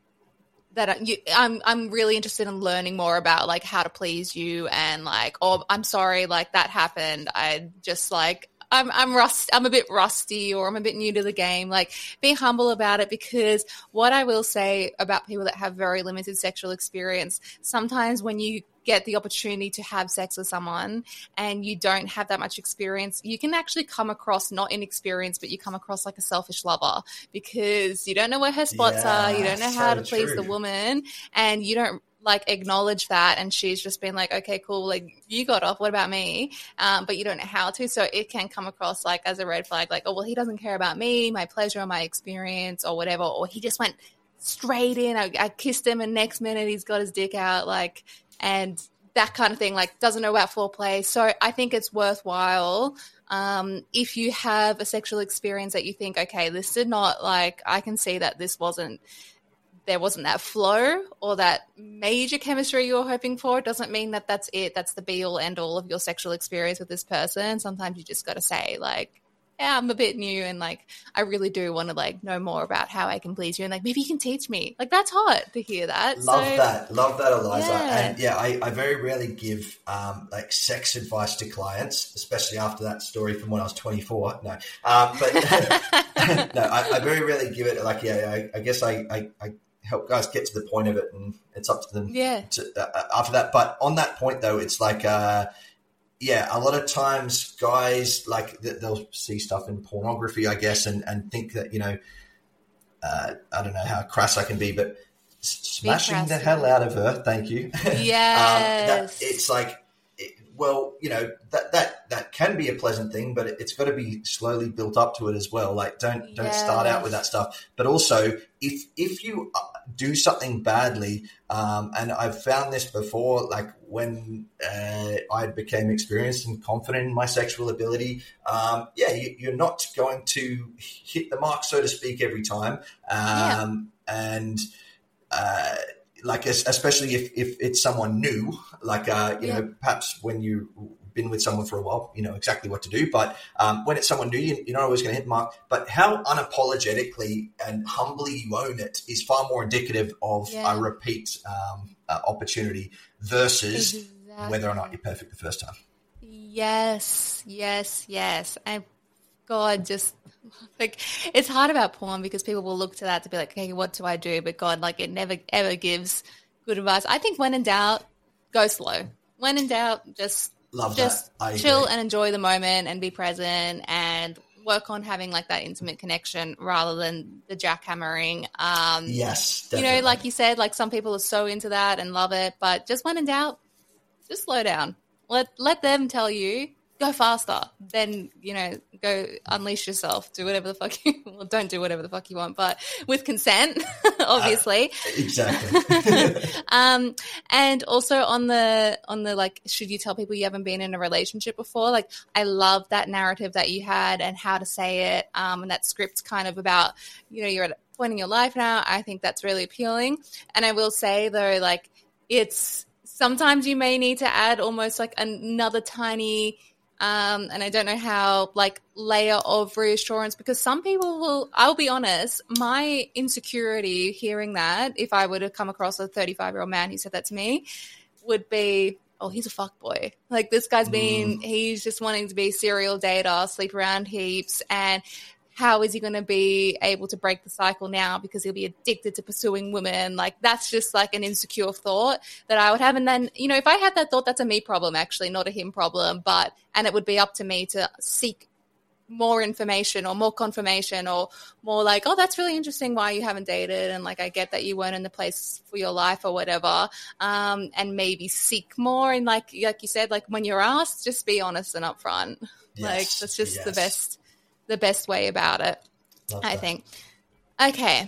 really interested in learning more about like how to please you, and like, oh, I'm sorry, like that happened. I just like I'm a bit rusty, or I'm a bit new to the game. Like, be humble about it, because what I will say about people that have very limited sexual experience, sometimes when you get the opportunity to have sex with someone and you don't have that much experience, you can actually come across not inexperienced, but you come across like a selfish lover, because you don't know where her spots are, you don't know how to please the woman, and you don't like acknowledge that, and she's just been like, okay, cool, like you got off, what about me? But you don't know how to, so it can come across like as a red flag, like, oh well, he doesn't care about me, my pleasure, my experience, or whatever, or he just went straight in, I kissed him and next minute he's got his dick out, like, and that kind of thing, like doesn't know about foreplay. So I think it's worthwhile if you have a sexual experience that you think, okay, this did not, like, I can see that there wasn't that flow or that major chemistry you were hoping for. It doesn't mean that that's it. That's the be all end all of your sexual experience with this person. Sometimes you just got to say like, yeah, I'm a bit new, and like I really do want to like know more about how I can please you, and like maybe you can teach me. Like that's hot to hear that. Love that, Eliza. Yeah. And I very rarely give like sex advice to clients, especially after that story from when I was 24. No, but no, I very rarely give it. Like, I guess I help guys get to the point of it, and it's up to them. Yeah. After that, but on that point though, it's like. yeah, a lot of times guys like they'll see stuff in pornography, I guess, and think that, I don't know how crass I can be, but smashing the hell out of her. Thank you. Yes. It's like, well, that can be a pleasant thing, but it's got to be slowly built up to it as well. Like, don't start out with that stuff. But also, if you do something badly, and I've found this before, like when I became experienced and confident in my sexual ability, you're not going to hit the mark, so to speak, every time. And like, especially if it's someone new, like, perhaps when you've been with someone for a while, you know exactly what to do. But when it's someone new, you're not always going to hit the mark. But how unapologetically and humbly you own it is far more indicative of a repeat opportunity versus whether or not you're perfect the first time. Yes. And God, just like, it's hard about porn because people will look to that to be like, okay, what do I do? But God, like, it never ever gives good advice. I think when in doubt, go slow. When in doubt, just chill and enjoy the moment and be present and work on having like that intimate connection rather than the jackhammering. Yes, definitely. Like you said, like some people are so into that and love it, but just when in doubt, just slow down. Let them tell you, go faster. Then, go unleash yourself. Do whatever the fuck don't do whatever the fuck you want, but with consent, obviously. Exactly. And also on the like, should you tell people you haven't been in a relationship before? Like, I love that narrative that you had and how to say it. And that script kind of about, you're at a point in your life now. I think that's really appealing. And I will say though, like, it's sometimes you may need to add almost like another tiny, and I don't know how, like, layer of reassurance, because some people I'll be honest, my insecurity hearing that, if I were to come across a 35-year-old man who said that to me, would be, oh, he's a fuckboy. Like, this guy's he's just wanting to be serial dater, sleep around heaps, and how is he going to be able to break the cycle now because he'll be addicted to pursuing women? Like, that's just like an insecure thought that I would have. And then, if I had that thought, that's a me problem, actually, not a him problem. And it would be up to me to seek more information or more confirmation or more like, oh, that's really interesting why you haven't dated. And like, I get that you weren't in the place for your life or whatever. And maybe seek more. And like you said, like when you're asked, just be honest and upfront. Yes, like, that's just the best way about it, I think. Okay.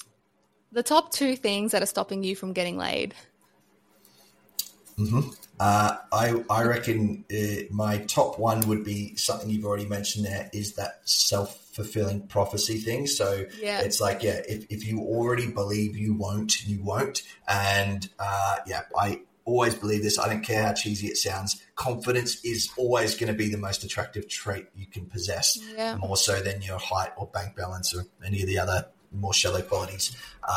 The top 2 things that are stopping you from getting laid. Mm-hmm. I reckon my top one would be something you've already mentioned there, is that self-fulfilling prophecy thing. So it's like, if you already believe you won't, you won't. And I always believe this. I don't care how cheesy it sounds. Confidence is always going to be the most attractive trait you can possess, more so than your height or bank balance or any of the other more shallow qualities.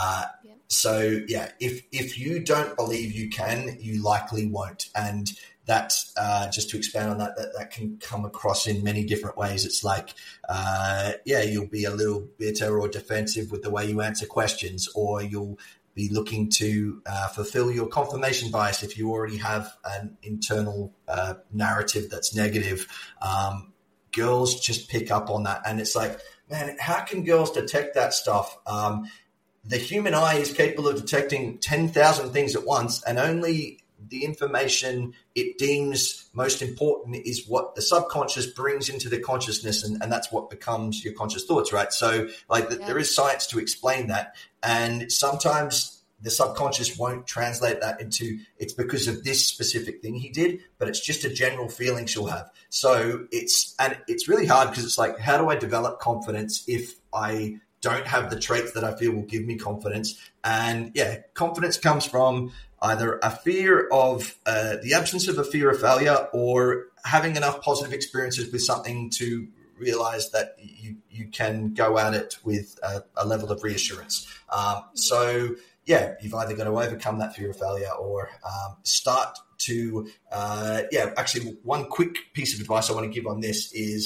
So if you don't believe you can, you likely won't. And that's just to expand on that can come across in many different ways. It's like, you'll be a little bitter or defensive with the way you answer questions, or you'll be looking to fulfill your confirmation bias if you already have an internal narrative that's negative. Girls just pick up on that. And it's like, man, how can girls detect that stuff? The human eye is capable of detecting 10,000 things at once, and only the information it deems most important is what the subconscious brings into the consciousness, and that's what becomes your conscious thoughts, right? So there is science to explain that, and sometimes the subconscious won't translate that into it's because of this specific thing he did, but it's just a general feeling she'll have. So it's really hard because it's like, how do I develop confidence if I don't have the traits that I feel will give me confidence? And confidence comes from either a fear of the absence of a fear of failure, or having enough positive experiences with something to realize that you can go at it with a level of reassurance. So you've either got to overcome that fear of failure or start to actually, one quick piece of advice I want to give on this is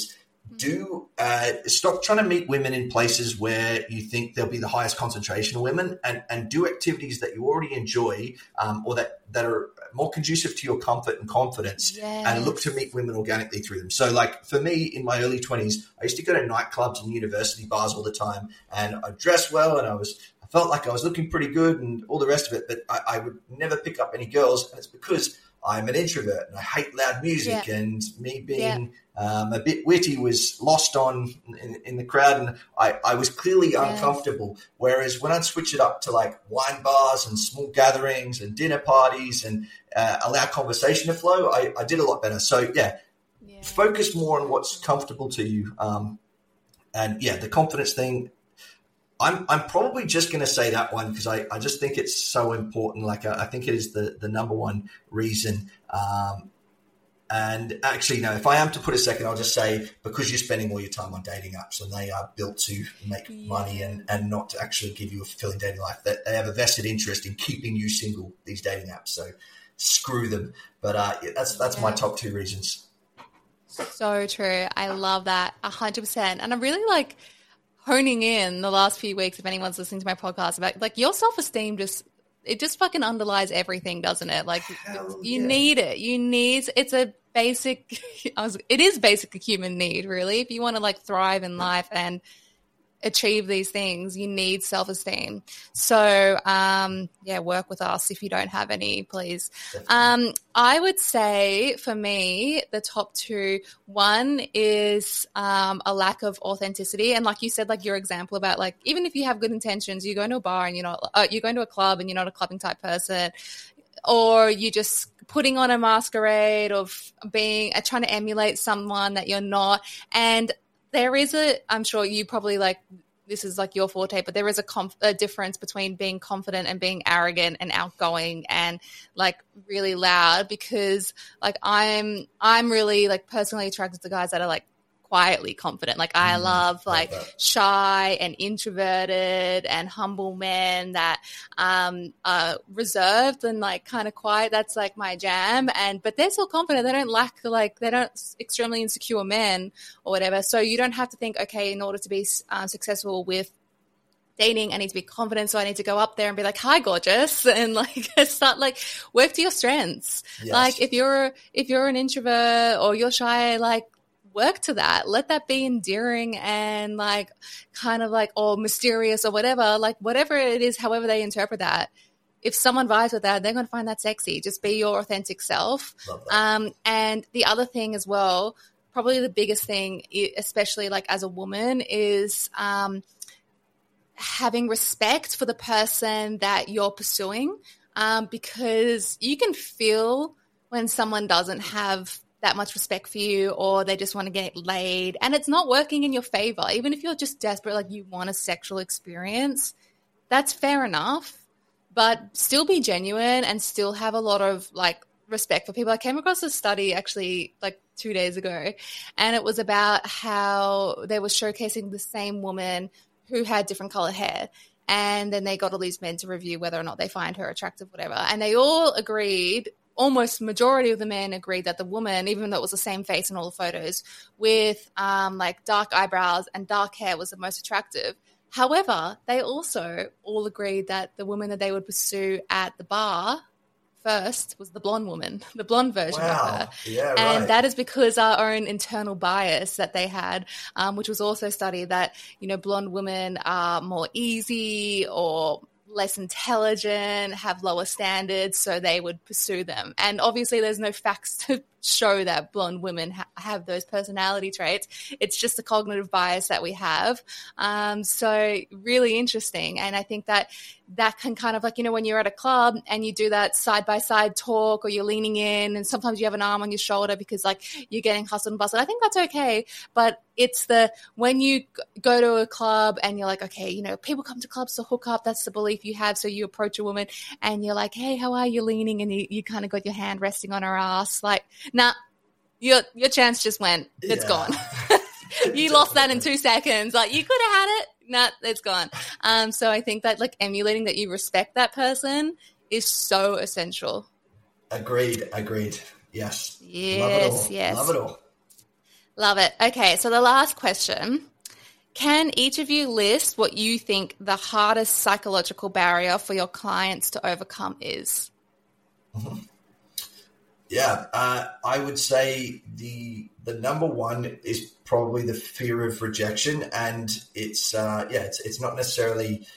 Stop trying to meet women in places where you think there'll be the highest concentration of women, and do activities that you already enjoy, or that are more conducive to your comfort and confidence, and look to meet women organically through them. So like for me in my early 20s, I used to go to nightclubs and university bars all the time, and I dressed well, and I felt like I was looking pretty good and all the rest of it, but I would never pick up any girls, and it's because I'm an introvert and I hate loud music, and me being a bit witty was lost on in the crowd, and I was clearly uncomfortable. Whereas when I'd switch it up to like wine bars and small gatherings and dinner parties and allow conversation to flow, I did a lot better. So focus more on what's comfortable to you. And the confidence thing, I'm probably just going to say that one because I just think it's so important. Like I think it is the number one reason. And actually, no, if I am to put a second, I'll just say because you're spending all your time on dating apps and they are built to make money and not to actually give you a fulfilling dating life, that they have a vested interest in keeping you single, these dating apps. So screw them. But that's my top two reasons. So true. I love that 100%. And I'm really like honing in the last few weeks, if anyone's listening to my podcast, about like your self-esteem it just fucking underlies everything, doesn't it? Like you need it. It's a basic, it is basic a human need, really. If you want to like thrive in life and achieve these things, you need self-esteem. So, work with us if you don't have any, please. I would say for me, the top two, one is a lack of authenticity. And like you said, like your example about like, even if you have good intentions, you go into a bar and you're going to a club and you're not a clubbing type person, or you just putting on a masquerade of being, trying to emulate someone that you're not. And there is I'm sure you probably like, this is like your forte, but there is a difference between being confident and being arrogant and outgoing and like really loud, because like I'm really like personally attracted to guys that are like quietly confident. Like I love like shy and introverted and humble men that are reserved and like kind of quiet. That's like my jam. But they're still confident. They don't extremely insecure men or whatever. So you don't have to think, okay, in order to be successful with dating, I need to be confident, so I need to go up there and be like, hi, gorgeous, and like start like work to your strengths. Yes. Like if you're an introvert or you're shy, like work to that. Let that be endearing and like kind of like, or mysterious or whatever, like whatever it is, however they interpret that. If someone vibes with that, they're going to find that sexy. Just be your authentic self. And the other thing as well, probably the biggest thing, especially like as a woman, is having respect for the person that you're pursuing, because you can feel when someone doesn't have that much respect for you, or they just want to get laid and it's not working in your favor. Even if you're just desperate, like you want a sexual experience, that's fair enough, but still be genuine and still have a lot of like respect for people. I came across a study actually like 2 days ago, and it was about how they were showcasing the same woman who had different colored hair. And then they got all these men to review whether or not they find her attractive, whatever. And they all agreed, almost majority of the men agreed that the woman, even though it was the same face in all the photos, with like dark eyebrows and dark hair was the most attractive. However, they also all agreed that the woman that they would pursue at the bar first was the blonde woman, the blonde version of her. Yeah, and right. that is because our own internal bias that they had, which was also studied that, blonde women are more easy or less intelligent, have lower standards, so they would pursue them. And obviously there's no facts to show that blonde women have those personality traits. It's just a cognitive bias that we have. So really interesting. And I think that can kind of like, when you're at a club and you do that side-by-side talk, or you're leaning in and sometimes you have an arm on your shoulder because like you're getting hustled and bustled. I think that's okay. But it's when you go to a club and you're like, okay, people come to clubs to hook up. That's the belief you have. So you approach a woman and you're like, hey, how are you, leaning? And you kind of got your hand resting on her ass. Like, nah, your chance just went. It's gone. You lost that in 2 seconds. Like you could have had it. Nah, it's gone. So I think that like emulating that you respect that person is so essential. Agreed. Yes. Yes. Love it all. Love it. Okay, so the last question. Can each of you list what you think the hardest psychological barrier for your clients to overcome is? Mm-hmm. Yeah, I would say the number one is probably the fear of rejection, and it's not necessarily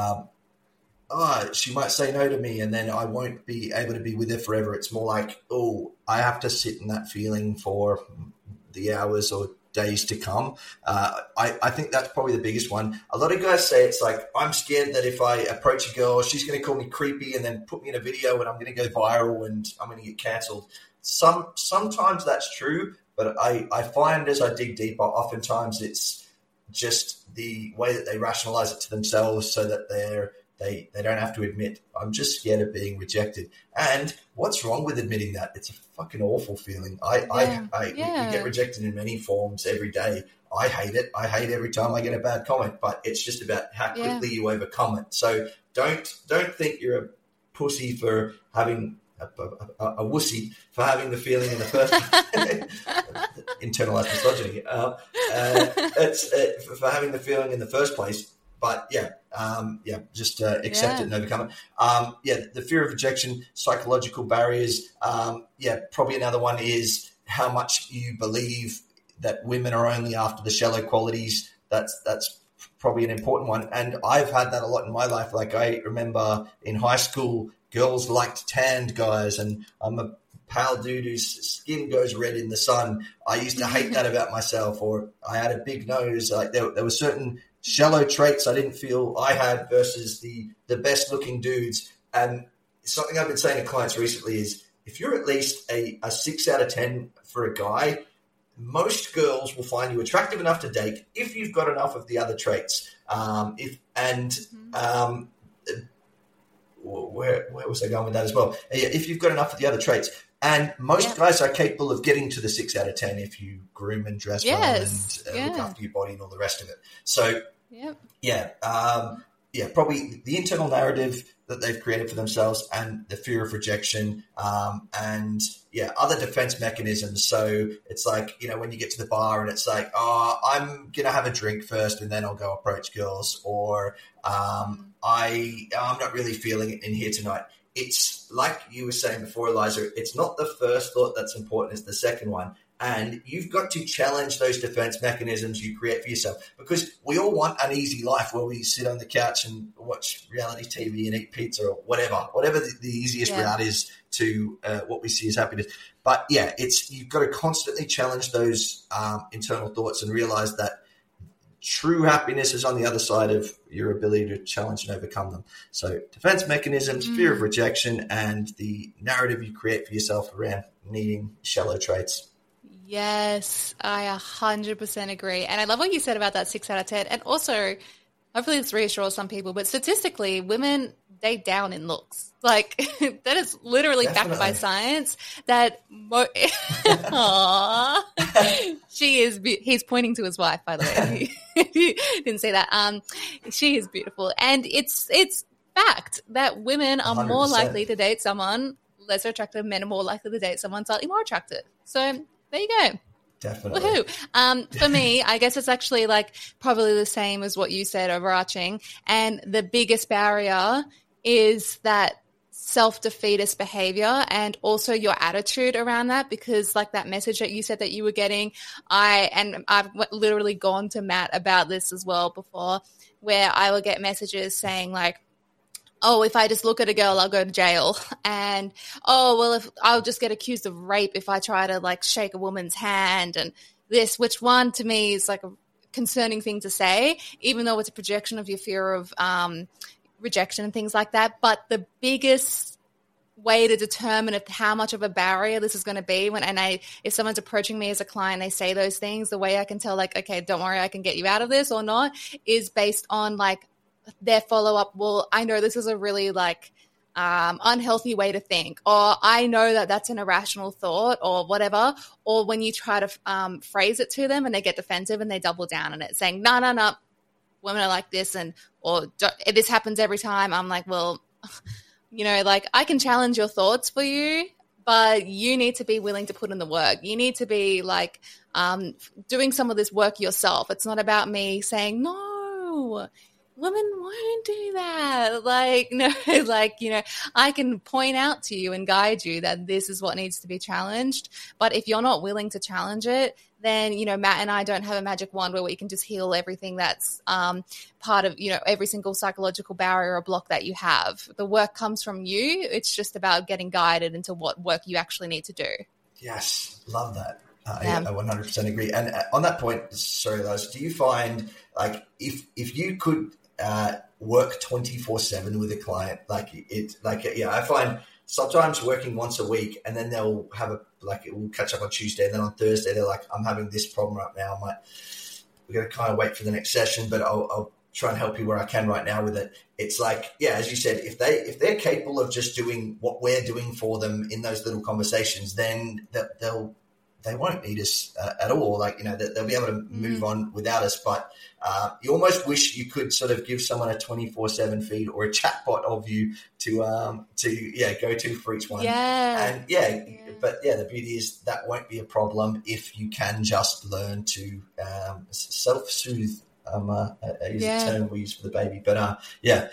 she might say no to me and then I won't be able to be with her forever. It's more like, oh, I have to sit in that feeling for the hours or days to come. I think that's probably the biggest one. A lot of guys say it's like, I'm scared that if I approach a girl, she's going to call me creepy and then put me in a video and I'm going to go viral and I'm going to get cancelled. Sometimes that's true, but I find as I dig deeper, oftentimes it's just the way that they rationalize it to themselves so that they don't have to admit, I'm just scared of being rejected. And what's wrong with admitting that? It's a fucking awful feeling. We get rejected in many forms every day. I hate it. I hate every time I get a bad comment, but it's just about how quickly you overcome it. So don't think you're a pussy for having a wussy for having the feeling in the first internalized misogyny. It's for having the feeling in the first place. But just accept it and overcome it. The fear of rejection, psychological barriers. Probably another one is how much you believe that women are only after the shallow qualities. That's probably an important one. And I've had that a lot in my life. Like I remember in high school, girls liked tanned guys, and I'm a pale dude whose skin goes red in the sun. I used to hate that about myself. Or I had a big nose. Like there were certain shallow traits I didn't feel I had versus the best looking dudes. And something I've been saying to clients recently is if you're at least a 6 out of 10 for a guy, most girls will find you attractive enough to date if you've got enough of the other traits. Where was I going with that as well? If you've got enough of the other traits. And most guys are capable of getting to the 6 out of 10 if you groom and dress well and look after your body and all the rest of it. So, probably the internal narrative that they've created for themselves and the fear of rejection and other defense mechanisms. So it's like, when you get to the bar and it's like, I'm going to have a drink first and then I'll go approach girls, or I'm not really feeling it in here tonight. It's like you were saying before, Eliza, it's not the first thought that's important, it's the second one. And you've got to challenge those defense mechanisms you create for yourself, because we all want an easy life where we sit on the couch and watch reality TV and eat pizza or whatever the easiest route is to what we see as happiness. But you've got to constantly challenge those internal thoughts and realize that true happiness is on the other side of your ability to challenge and overcome them. So defense mechanisms, fear of rejection, and the narrative you create for yourself around needing shallow traits. Yes, I 100% agree. And I love what you said about that 6 out of 10. And also, hopefully this reassures some people, but statistically, women date down in looks. Like, that is literally backed by science that he's pointing to his wife, by the way. He didn't say that. She is beautiful. And it's fact that women are 100%. More likely to date someone lesser attractive. Men are more likely to date someone slightly more attractive. So there you go. Definitely. Woohoo. For me, I guess it's actually like probably the same as what you said, overarching. And the biggest barrier is that self-defeatist behavior and also your attitude around that, because like that message that you said that you were getting, I've literally gone to Matt about this as well before, where I will get messages saying like, oh, if I just look at a girl, I'll go to jail. And, if I'll just get accused of rape if I try to like shake a woman's hand, and this, which one to me is like a concerning thing to say, even though it's a projection of your fear of rejection and things like that. But the biggest way to determine how much of a barrier this is going to be if someone's approaching me as a client, they say those things, the way I can tell like, okay, don't worry, I can get you out of this or not, is based on like their follow-up. Well, I know this is a really like unhealthy way to think, or I know that that's an irrational thought or whatever. Or when you try to phrase it to them and they get defensive and they double down on it saying, no, women are like this, or this happens every time. I'm like, well, like I can challenge your thoughts for you, but you need to be willing to put in the work. You need to be like doing some of this work yourself. It's not about me saying, no, women won't do that. Like, no, like, you know, I can point out to you and guide you that this is what needs to be challenged. But if you're not willing to challenge it, then, you know, Matt and I don't have a magic wand where we can just heal everything that's part of, you know, every single psychological barrier or block that you have. The work comes from you. It's just about getting guided into what work you actually need to do. Yes, love that. I 100% agree. And on that point, sorry, Liz, do you find like if you could work 24/7 with a client, I find sometimes working once a week and then they'll have we'll catch up on Tuesday and then on Thursday they're like, I'm having this problem right now. We're going to kind of wait for the next session, but I'll try and help you where I can right now with it. It's like, yeah, as you said, if they're capable of just doing what we're doing for them in those little conversations, then they won't need us at all. Like, you know, they'll be able to move on without us. But you almost wish you could sort of give someone a 24/7 feed or a chatbot of you to go to for each one. Yeah. And but the beauty is that won't be a problem if you can just learn to self-soothe. I use a term we use for the baby, but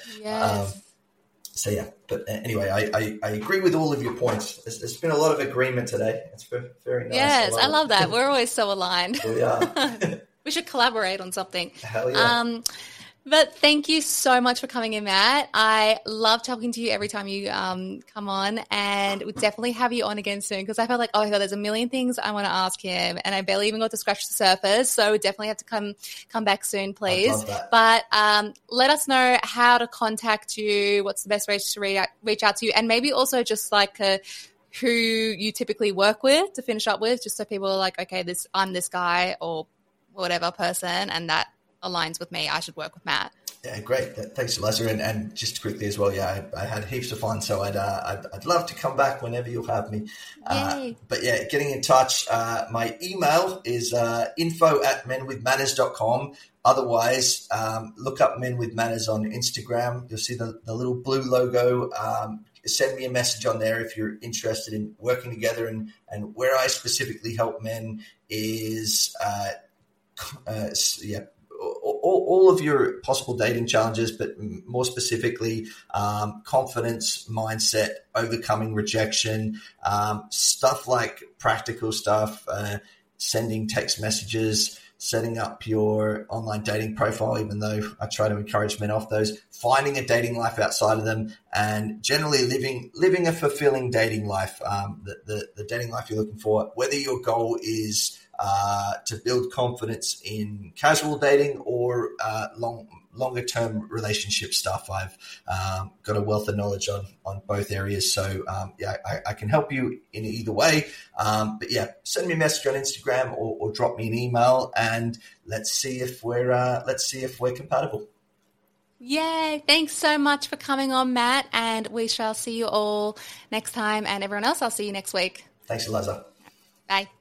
but anyway, I agree with all of your points. There's been a lot of agreement today. It's very nice. Yes, I love that. We're always so aligned. We are. We should collaborate on something. Hell yeah. But thank you so much for coming in, Matt. I love talking to you every time you come on, and we'll definitely have you on again soon because I felt like, oh my God, there's a million things I want to ask him, and I barely even got to scratch the surface. So we definitely have to come back soon, please. Love that. But let us know how to contact you, what's the best way to reach out to you, and maybe also just like who you typically work with to finish up with, just so people are like, okay, I'm this guy or whatever person, and that aligns with me. I should work with Matt. Yeah, great. Thanks, Eliza. And just quickly as well, I had heaps of fun, so I'd love to come back whenever you'll have me. But yeah, getting in touch. My email is info@menwithmanners.com. Otherwise, look up Men with Manners on Instagram. You'll see the little blue logo. Send me a message on there if you're interested in working together. And where I specifically help men is all of your possible dating challenges, but more specifically, confidence, mindset, overcoming rejection, stuff like practical stuff, sending text messages, setting up your online dating profile, even though I try to encourage men off those, finding a dating life outside of them, and generally living a fulfilling dating life, the dating life you're looking for, whether your goal is to build confidence in casual dating or longer term relationship stuff. I've got a wealth of knowledge on both areas. So I can help you in either way. But yeah, send me a message on Instagram or drop me an email, and let's see if we're compatible. Yay. Thanks so much for coming on, Matt. And we shall see you all next time. And everyone else, I'll see you next week. Thanks, Eliza. Bye.